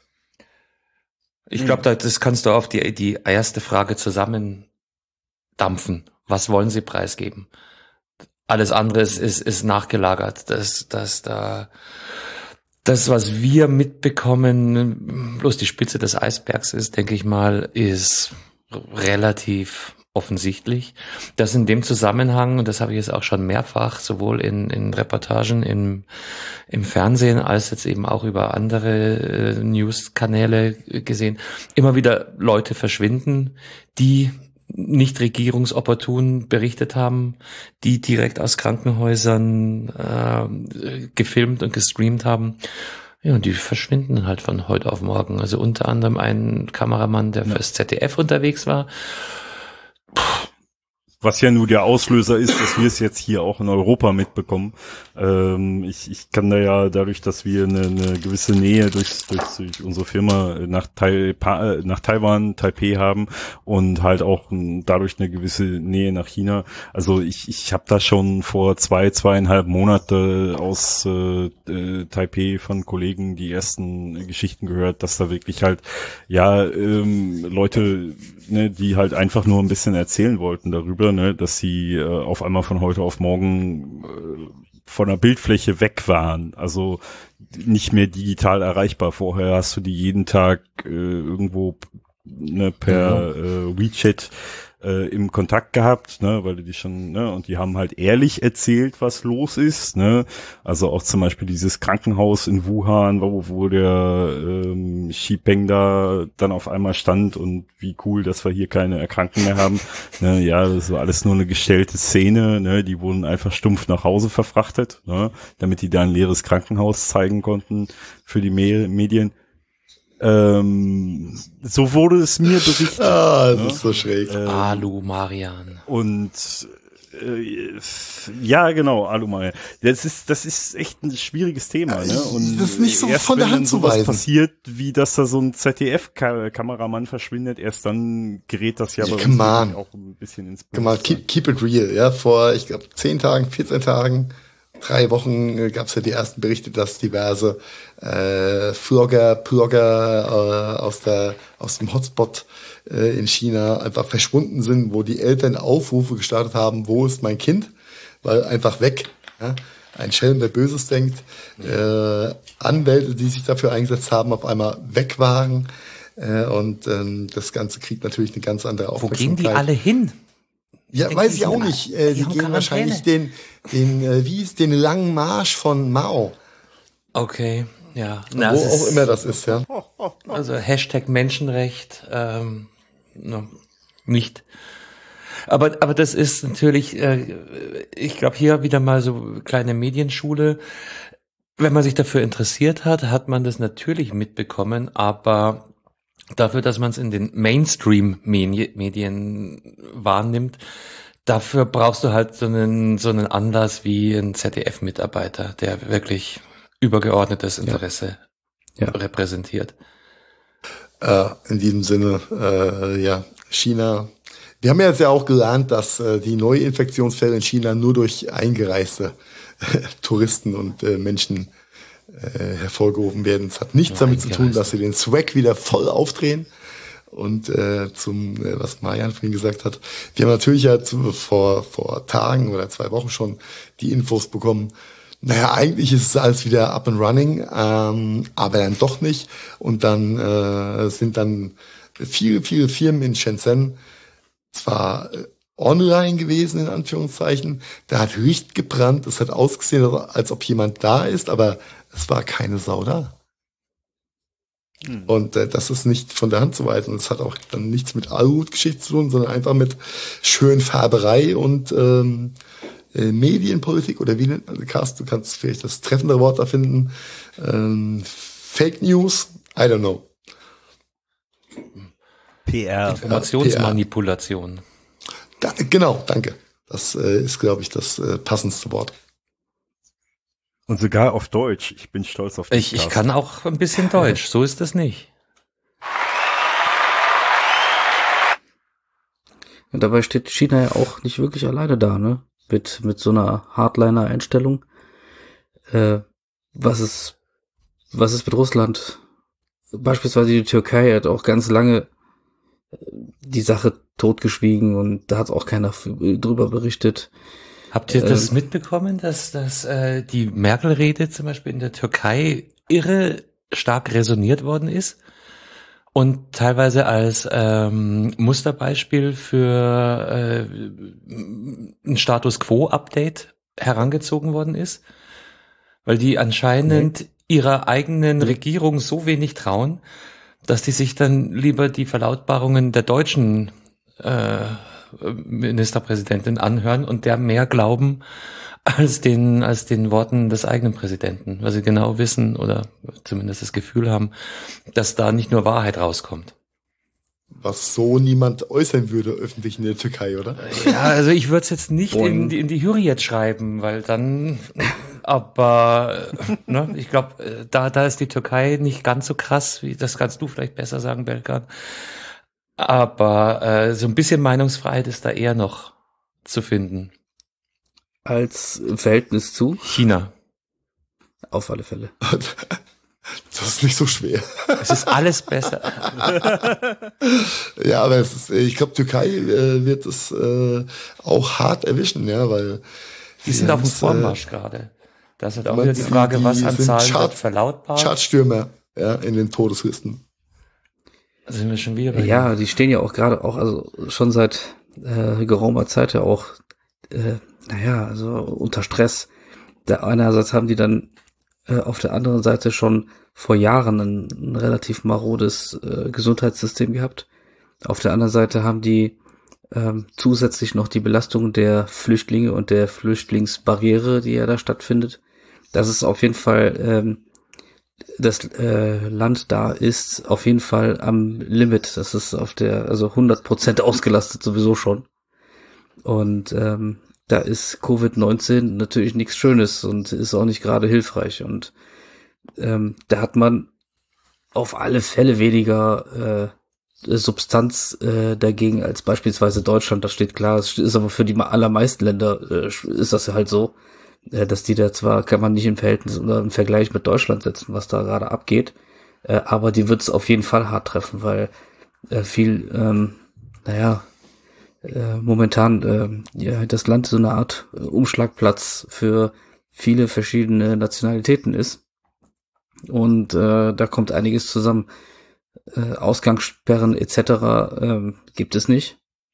Ich glaube, das kannst du auf die, die erste Frage zusammendampfen. Was wollen Sie preisgeben? Alles andere ist, ist, ist nachgelagert. Das, das, da, das, was wir mitbekommen, bloß die Spitze des Eisbergs ist, denke ich mal, ist relativ offensichtlich. Dass in dem Zusammenhang, und das habe ich jetzt auch schon mehrfach, sowohl in, in Reportagen im, im Fernsehen als jetzt eben auch über andere äh, News-Kanäle gesehen, immer wieder Leute verschwinden, die nicht regierungsopportun berichtet haben, die direkt aus Krankenhäusern äh, gefilmt und gestreamt haben. Ja, und die verschwinden halt von heute auf morgen. Also unter anderem ein Kameramann, der fürs Z D F unterwegs war. Puh. Was ja nur der Auslöser ist, dass wir es jetzt hier auch in Europa mitbekommen. Ähm, ich, ich kann da ja dadurch, dass wir eine, eine gewisse Nähe durch, durch, durch unsere Firma nach, Taipa, nach Taiwan, Taipei haben und halt auch dadurch eine gewisse Nähe nach China. Also ich, ich habe da schon vor zwei, zweieinhalb Monate aus äh, Taipei von Kollegen die ersten Geschichten gehört, dass da wirklich halt, ja, ähm, Leute, ne, die halt einfach nur ein bisschen erzählen wollten darüber, ne, dass sie äh, auf einmal von heute auf morgen äh, von der Bildfläche weg waren, also nicht mehr digital erreichbar. Vorher hast du die jeden Tag äh, irgendwo ne, per mhm. äh, WeChat äh, im Kontakt gehabt, ne, weil die schon, ne, und die haben halt ehrlich erzählt, was los ist, ne, also auch zum Beispiel dieses Krankenhaus in Wuhan, wo, wo der ähm, Xi Peng da dann auf einmal stand und wie cool, dass wir hier keine Erkrankten mehr haben, ne, ja, das war alles nur eine gestellte Szene, ne, die wurden einfach stumpf nach Hause verfrachtet, ne, damit die da ein leeres Krankenhaus zeigen konnten für die Me- Medien. Ähm, so wurde es mir berichtet. Ah, das ne? ist so schräg. Ähm, Alu Marian. Und äh, ja, genau, Alu Marian. Das ist, das ist echt ein schwieriges Thema, ne? Und das ist nicht so erst von der wenn Hand zu sowas weisen. passiert, wie dass da so ein Z D F-Kameramann verschwindet, erst dann gerät das ja bei uns on. auch ein bisschen ins Come on, keep, keep it real. Ja, vor, ich glaube, zehn Tagen, vierzehn Tagen, drei Wochen äh, gab es ja die ersten Berichte, dass diverse äh, Vlogger, Blogger äh, aus der aus dem Hotspot äh, in China einfach verschwunden sind, wo die Eltern Aufrufe gestartet haben, wo ist mein Kind? Weil einfach weg. Ja? Ein Schelm, der Böses denkt. Äh, Anwälte, die sich dafür eingesetzt haben, auf einmal weg waren. Äh, und ähm, das Ganze kriegt natürlich eine ganz andere Aufmerksamkeit. Wo gehen die alle hin? Ja, Denken weiß ich die auch mal, nicht. Äh, die die haben gehen wahrscheinlich Quarantäne. den, den, äh, wie ist den langen Marsch von Mao. Okay, ja. Na, Wo es auch ist- immer das ist, ja. Also Hashtag Menschenrecht, ähm, no, nicht. Aber, aber das ist natürlich, äh, ich glaube, hier wieder mal so kleine Medienschule. Wenn man sich dafür interessiert hat, hat man das natürlich mitbekommen, aber dafür, dass man es in den Mainstream-Medien wahrnimmt, dafür brauchst du halt so einen, so einen Anlass wie ein Z D F-Mitarbeiter, der wirklich übergeordnetes Interesse Ja. repräsentiert. Äh, in diesem Sinne, äh, ja, China. Wir haben ja jetzt ja auch gelernt, dass äh, die Neuinfektionsfälle in China nur durch eingereiste Touristen und äh, Menschen äh, hervorgehoben werden. Es hat nichts damit zu tun, dass sie den Swag wieder voll aufdrehen. Und äh, zum, äh, was Marian vorhin gesagt hat, wir haben natürlich ja zu, vor vor Tagen oder zwei Wochen schon die Infos bekommen, naja, eigentlich ist es alles wieder up and running, ähm, aber dann doch nicht. Und dann äh, sind dann viele, viele Firmen in Shenzhen zwar äh, online gewesen, in Anführungszeichen, da hat Licht gebrannt, es hat ausgesehen, als ob jemand da ist, aber es war keine Sau da. Hm. Und äh, das ist nicht von der Hand zu weisen. Es hat auch dann nichts mit Aluhut-Geschichte zu tun, sondern einfach mit Schönfärberei und ähm, äh, Medienpolitik, oder wie nennt man das? Carsten, du kannst vielleicht das treffende Wort da finden. Ähm, Fake News, I don't know. P R. Informationsmanipulation. Da, genau, danke. Das äh, ist, glaube ich, das äh, passendste Wort. Und sogar auf Deutsch. Ich bin stolz auf dich. Ich, ich kann auch ein bisschen Deutsch. So ist das nicht. Und dabei steht China ja auch nicht wirklich alleine da, ne? Mit, mit so einer Hardliner-Einstellung. Äh, was ist, was ist mit Russland? Beispielsweise die Türkei hat auch ganz lange die Sache totgeschwiegen und da hat auch keiner drüber berichtet. Habt ihr das ähm, mitbekommen, dass, dass äh, die Merkel-Rede zum Beispiel in der Türkei irre stark resoniert worden ist und teilweise als ähm, Musterbeispiel für äh, ein Status-Quo-Update herangezogen worden ist? Weil die anscheinend nee. ihrer eigenen Regierung so wenig trauen, dass die sich dann lieber die Verlautbarungen der deutschen äh, Ministerpräsidentin anhören und der mehr glauben als den als den Worten des eigenen Präsidenten, weil sie genau wissen oder zumindest das Gefühl haben, dass da nicht nur Wahrheit rauskommt. Was so niemand äußern würde öffentlich in der Türkei, oder? Ja, also ich würde es jetzt nicht in die, in die Hürriyet schreiben, weil dann, aber ne, ich glaube, da da ist die Türkei nicht ganz so krass, wie das kannst du vielleicht besser sagen, Belkan. Aber äh, so ein bisschen Meinungsfreiheit ist da eher noch zu finden. Als im Verhältnis zu? China. Auf alle Fälle. Das ist nicht so schwer. Es ist alles besser. Ja, aber es ist, ich glaube, Türkei äh, wird es äh, auch hart erwischen, ja, weil die sind auf dem Vormarsch äh, gerade. Das ist halt auch wieder die Frage, die was an Zahlen wird verlautbart. Chartstürmer, ja, in den Todeslisten. Da sind wir schon wieder bei Ja, die stehen ja auch gerade auch, also schon seit äh, geraumer Zeit ja auch, äh, naja, also unter Stress. Der einerseits haben die dann äh, auf der anderen Seite schon vor Jahren ein, ein relativ marodes äh, Gesundheitssystem gehabt. Auf der anderen Seite haben die ähm, zusätzlich noch die Belastung der Flüchtlinge und der Flüchtlingsbarriere, die ja da stattfindet. Das ist auf jeden Fall ähm, das äh, Land da ist auf jeden Fall am Limit. Das ist auf der, also hundert Prozent ausgelastet sowieso schon. Und ähm, da ist Covid neunzehn natürlich nichts Schönes und ist auch nicht gerade hilfreich. Und ähm, da hat man auf alle Fälle weniger äh, Substanz äh, dagegen als beispielsweise Deutschland. Das steht klar. Es ist aber für die allermeisten Länder äh, ist das halt so, äh, dass die da zwar, kann man nicht im Verhältnis oder im Vergleich mit Deutschland setzen, was da gerade abgeht, äh, aber die wird es auf jeden Fall hart treffen, weil äh, viel, ähm, naja, äh, momentan äh, ja, das Land so eine Art äh, Umschlagplatz für viele verschiedene Nationalitäten ist. Und äh, da kommt einiges zusammen. Äh, Ausgangssperren et cetera ähm, gibt es nicht.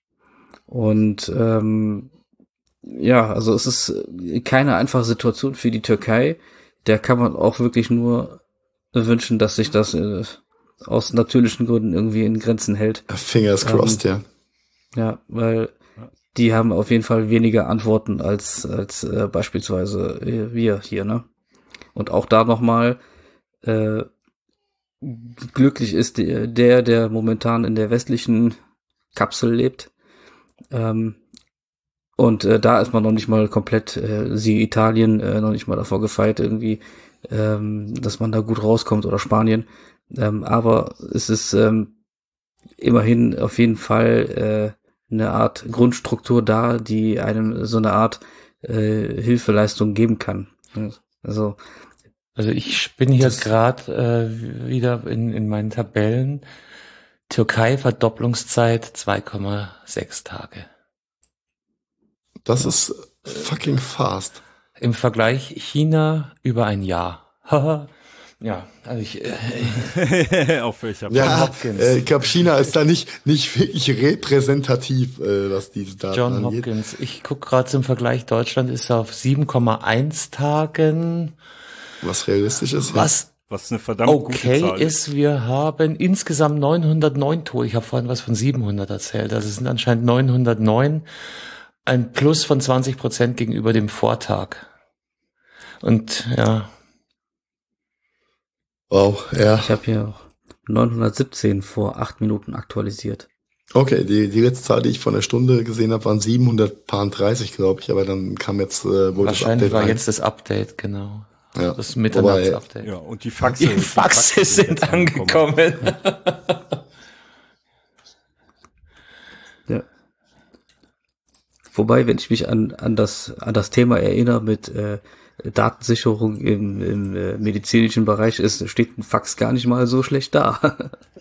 Und ähm, ja, also es ist keine einfache Situation für die Türkei. Der kann man auch wirklich nur wünschen, dass sich das äh, aus natürlichen Gründen irgendwie in Grenzen hält. Fingers crossed, ähm, ja. Ja, weil die haben auf jeden Fall weniger Antworten als als äh, beispielsweise äh, wir hier, ne? Und auch da nochmal äh, glücklich ist der, der, der momentan in der westlichen Kapsel lebt. Ähm, und äh, da ist man noch nicht mal komplett, äh, sie Italien, äh, noch nicht mal davor gefeit irgendwie, ähm, dass man da gut rauskommt oder Spanien. Ähm, aber es ist ähm, immerhin auf jeden Fall äh, eine Art Grundstruktur da, die einem so eine Art äh, Hilfeleistung geben kann. Also Also ich bin hier Das- gerade äh, wieder in, in meinen Tabellen. Türkei Verdopplungszeit zwei Komma sechs Tage. Das ist fucking fast. Im Vergleich China über ein Jahr. Haha. Ja, also ich, äh, Auf welcher Ja, Hopkins. äh, ich glaube, China ist da nicht nicht wirklich repräsentativ, äh, was diese Daten John angeht. Hopkins. Ich gucke gerade zum Vergleich, Deutschland ist auf sieben Komma eins Tagen. Was realistisch ist. Was Was eine verdammt gute okay Zahl ist, wir haben insgesamt neunhundertneun Tote. Ich habe vorhin was von siebenhundert erzählt. Also es sind anscheinend neunhundertneun. Ein Plus von zwanzig Prozent gegenüber dem Vortag. Und ja, Wow, ja. Ich habe hier auch neunhundertsiebzehn vor acht Minuten aktualisiert. Okay, die die letzte Zahl, die ich vor einer Stunde gesehen habe, waren siebenhundertdreißig, glaube ich. Aber dann kam jetzt äh, wohl wahrscheinlich das Update war rein. jetzt das Update, genau. Ja. Das Mitternachtsupdate. Ja, und die Faxe. Die Faxe sind jetzt angekommen. Ja. Wobei, wenn ich mich an, an das, an das Thema erinnere mit äh, Datensicherung im, im äh, medizinischen Bereich, ist, steht ein Fax gar nicht mal so schlecht da.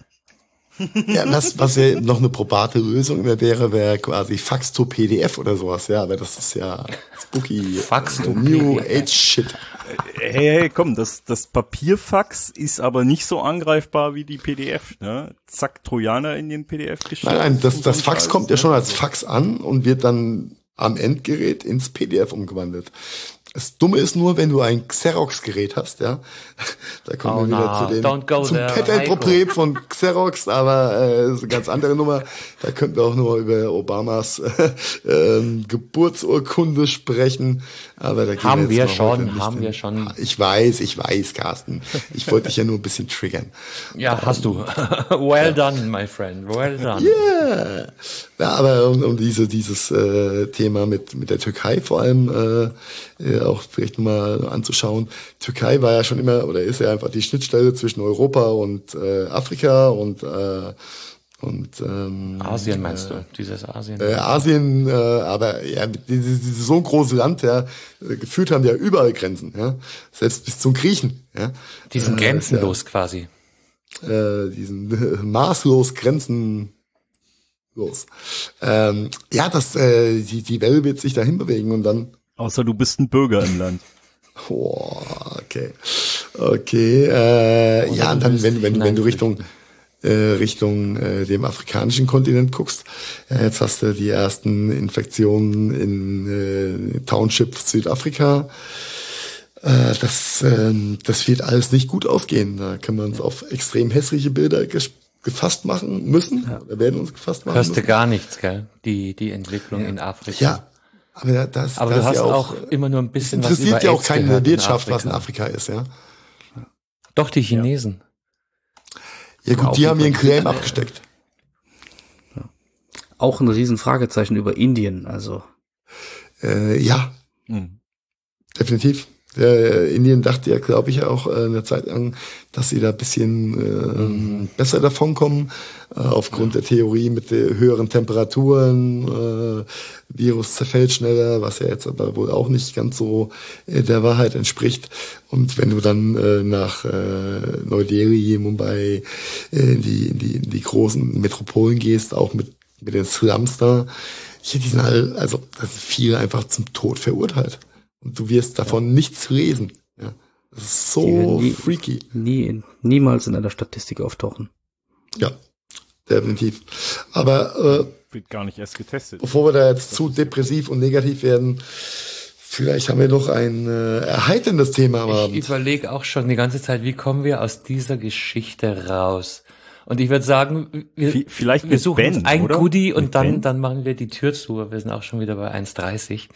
Ja, das, was ja noch eine probate Lösung wäre, wäre quasi Fax to P D F oder sowas, ja, aber das ist ja spooky. Fax to New P D F. Age Shit. Hey, hey, komm, das, das Papierfax ist aber nicht so angreifbar wie die P D F, ne? Zack, Trojaner in den P D F geschickt. Nein, nein, das, Und das so Fax Scheiß, kommt ja ne? schon als Fax an und wird dann am Endgerät ins P D F umgewandelt. Das Dumme ist nur, wenn du ein Xerox-Gerät hast, ja. Da kommen Oh, wir wieder no, zu dem, don't go zum there, Patent-Problem von Xerox, aber äh, ist eine ganz andere Nummer. Da könnten wir auch nur über Obamas äh, ähm, Geburtsurkunde sprechen. Aber da gehen Haben wir jetzt mal heute schon, nicht haben hin. wir schon. Ich weiß, ich weiß, Carsten. Ich wollte dich ja nur ein bisschen triggern. Ja, hast du. Well done, my friend. Well done. Yeah. Ja, aber um, um diese, dieses äh, Thema mit mit der Türkei vor allem äh, äh, auch vielleicht mal anzuschauen. Türkei war ja schon immer oder ist ja einfach die Schnittstelle zwischen Europa und äh, Afrika und äh, und ähm, Asien meinst du? Dieses Asien. äh, Asien, äh, aber ja, dieses, dieses so ein großes Land, ja, äh, gefühlt haben die ja überall Grenzen, ja, selbst bis zum Griechen, ja. Die sind Äh, grenzenlos quasi. äh, diesen äh, maßlos Grenzen los. Ähm, ja, das äh, die die Welle wird sich dahin bewegen und dann Außer du bist ein Bürger im Land. oh, okay. Okay, äh, ja, und dann wenn wenn wenn du Richtung äh, Richtung äh, dem afrikanischen Kontinent guckst, ja, jetzt hast du die ersten Infektionen in äh, Townships Südafrika. Äh, das ähm, das wird alles nicht gut ausgehen. Da können wir uns auf extrem hässliche Bilder ges- gefasst machen müssen. Ja. Wir werden uns gefasst machen Hörst du müssen. gar nichts, gell? Die, die Entwicklung in Afrika. Ja, aber das, Aber das du hast ja auch, auch immer nur ein es bisschen was über interessiert ja auch AIDS keine gehört in Wirtschaft, was in Afrika. Afrika ist, ja. Doch, die Chinesen. Ja gut, Auch die haben ihren über- Claim abgesteckt. Auch ein riesen Fragezeichen über Indien, also. Äh, ja, Hm. definitiv. Äh, Indien dachte ja, glaube ich, auch äh, eine Zeit lang, dass sie da ein bisschen äh, Mhm. besser davonkommen, äh, aufgrund der Theorie mit den höheren Temperaturen, äh, Virus zerfällt schneller, was ja jetzt aber wohl auch nicht ganz so äh, der Wahrheit entspricht. Und wenn du dann äh, nach äh, Neu-Delhi, Mumbai, äh, in die, in die, in die großen Metropolen gehst, auch mit, mit den Slums da, ja, die sind alle, also das ist viel einfach zum Tod verurteilt. Und du wirst davon nichts lesen. Ja. Das ist Die werden so nie- freaky. Nie in, niemals in einer Statistik auftauchen. Ja, definitiv. Aber äh, Wird gar nicht erst getestet. bevor wir da jetzt zu depressiv und negativ werden, vielleicht haben wir noch ein äh, erheiterndes Thema am Ich Abend. überlege auch schon die ganze Zeit, wie kommen wir aus dieser Geschichte raus? Und ich würde sagen, wir, Vi- vielleicht wir mit suchen Ben, uns ein oder? Goodie und Mit dann, Ben? dann machen wir die Tür zu. Wir sind auch schon wieder bei eins dreißig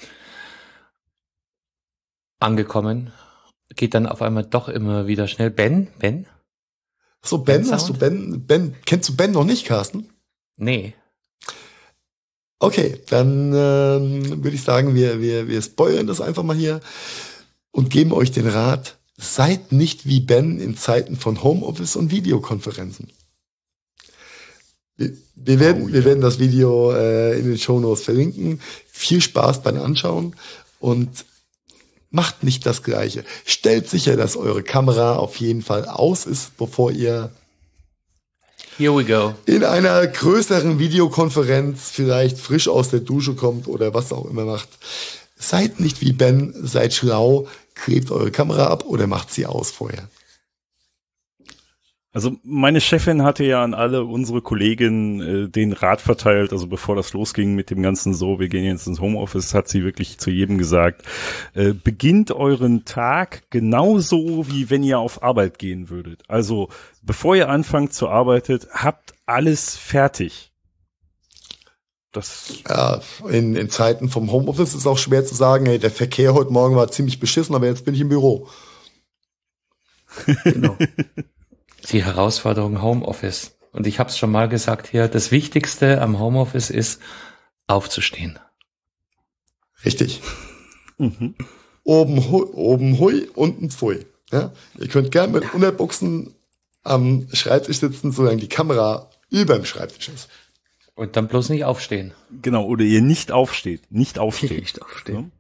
angekommen. Geht dann auf einmal doch immer wieder schnell. Ben? Ben? So, Ben, Ben hast du Sound? Ben, Ben, kennst du Ben noch nicht, Carsten? Nee. Okay, dann ähm, würde ich sagen, wir, wir, wir spoilern das einfach mal hier und geben euch den Rat, seid nicht wie Ben in Zeiten von Homeoffice und Videokonferenzen. Wir, wir, werden, Oh, ja. wir werden das Video äh, in den Shownotes verlinken. Viel Spaß beim Anschauen und macht nicht das Gleiche. Stellt sicher, dass eure Kamera auf jeden Fall aus ist, bevor ihr Here we go. in einer größeren Videokonferenz vielleicht frisch aus der Dusche kommt oder was auch immer macht. Seid nicht wie Ben, seid schlau, klebt eure Kamera ab oder macht sie aus vorher. Also meine Chefin hatte ja an alle unsere Kollegen äh, den Rat verteilt, also bevor das losging mit dem ganzen so, wir gehen jetzt ins Homeoffice, hat sie wirklich zu jedem gesagt, äh, beginnt euren Tag genauso, wie wenn ihr auf Arbeit gehen würdet. Also bevor ihr anfangt zu arbeiten, habt alles fertig. Das Ja, in, in Zeiten vom Homeoffice ist auch schwer zu sagen, hey, der Verkehr heute Morgen war ziemlich beschissen, aber jetzt bin ich im Büro. Genau. Die Herausforderung Homeoffice. Und ich habe es schon mal gesagt hier, das Wichtigste am Homeoffice ist, aufzustehen. Richtig. mhm. Oben hui, oben hui, unten pfui. Ja? Ihr könnt gerne mit Unterbuchsen am Schreibtisch sitzen, solange die Kamera über dem Schreibtisch ist. Und dann bloß nicht aufstehen. Genau, oder ihr nicht aufsteht, nicht aufsteht. Nicht aufstehen.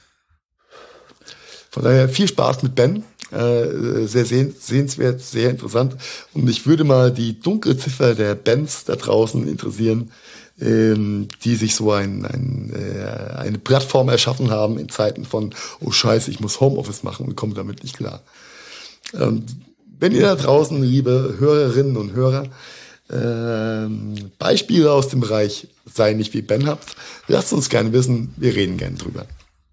Von daher viel Spaß mit Ben. Äh, sehr seh- sehenswert, sehr interessant. Und mich würde mal die dunkle Ziffer der Bands da draußen interessieren, ähm, die sich so ein, ein, äh, eine Plattform erschaffen haben in Zeiten von, oh Scheiße, ich muss Homeoffice machen und komme damit nicht klar. Ähm, wenn ihr da draußen, liebe Hörerinnen und Hörer, ähm, Beispiele aus dem Bereich sei nicht wie Ben habt, lasst uns gerne wissen, wir reden gerne drüber.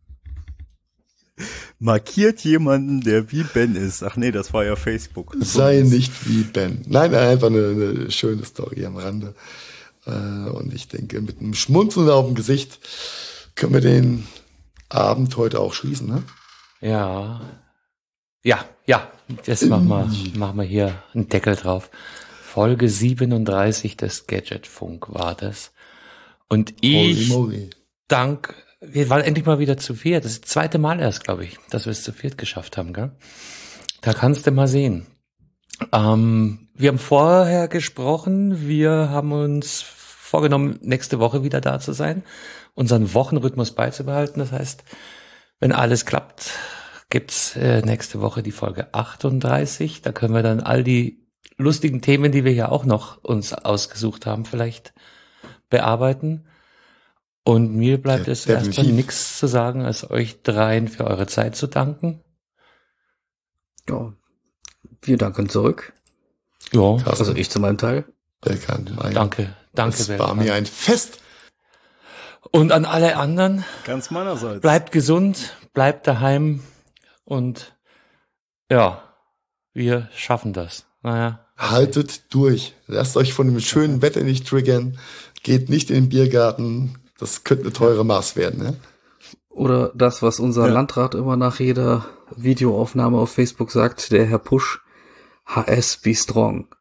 Markiert jemanden, der wie Ben ist. Ach nee, das war ja Facebook. Sei nicht wie Ben. Nein, einfach eine, eine schöne Story am Rande. Äh, und ich denke, mit einem Schmunzeln auf dem Gesicht können wir den Abend heute auch schließen, ne? Ja. Ja, ja. Das machen wir, machen wir hier einen Deckel drauf. Folge siebenunddreißig des Gadgetfunk war das. Und ich Holy moly. dank, wir waren endlich mal wieder zu viert. Das ist das zweite Mal erst, glaube ich, dass wir es zu viert geschafft haben, gell? Da kannst du mal sehen. Ähm, wir haben vorher gesprochen, wir haben uns vorgenommen, nächste Woche wieder da zu sein, unseren Wochenrhythmus beizubehalten. Das heißt, wenn alles klappt, gibt's äh, nächste Woche die Folge achtunddreißig. Da können wir dann all die lustigen Themen, die wir ja auch noch uns ausgesucht haben, vielleicht bearbeiten. Und mir bleibt Ja, es erstmal definitiv. nichts zu sagen, als euch dreien für eure Zeit zu danken. Ja, wir danken zurück. Ja, Also ich zu meinem Teil. Belkan, mein, danke, danke. Es war Belkan. mir ein Fest. Und an alle anderen, Ganz meinerseits. bleibt gesund, bleibt daheim und ja, wir schaffen das. Naja. Haltet durch. Lasst euch von dem schönen Wetter nicht triggern. Geht nicht in den Biergarten. Das könnte eine teure Maß werden, ne? Oder das, was unser Ja. Landrat immer nach jeder Videoaufnahme auf Facebook sagt, der Herr Pusch, H S be strong.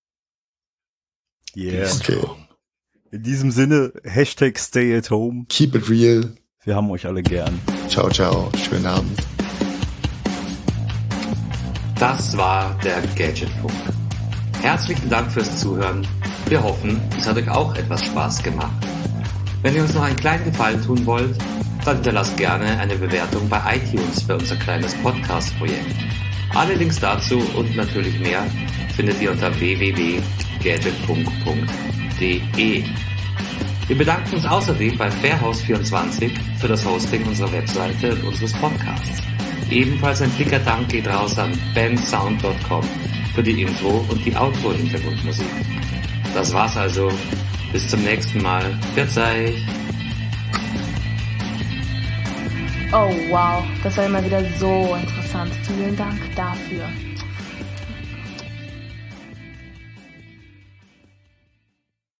Yeah. Okay. In diesem Sinne, Hashtag stay at home. Keep it real. Wir haben euch alle gern. Ciao, ciao. Schönen Abend. Das war der Gadgetfunk. Herzlichen Dank fürs Zuhören. Wir hoffen, es hat euch auch etwas Spaß gemacht. Wenn ihr uns noch einen kleinen Gefallen tun wollt, dann hinterlasst gerne eine Bewertung bei iTunes für unser kleines Podcast-Projekt. Alle Links dazu und natürlich mehr findet ihr unter w w w punkt gadgetfunk punkt d e. Wir bedanken uns außerdem bei Fairhouse vierundzwanzig für das Hosting unserer Webseite und unseres Podcasts. Ebenfalls ein dicker Dank geht raus an bensound punkt com für die Intro und die Outro-Hintergrundmusik. Das war's also. Bis zum nächsten Mal. Pfiat euch. Oh wow, das war immer wieder so interessant. Vielen Dank dafür.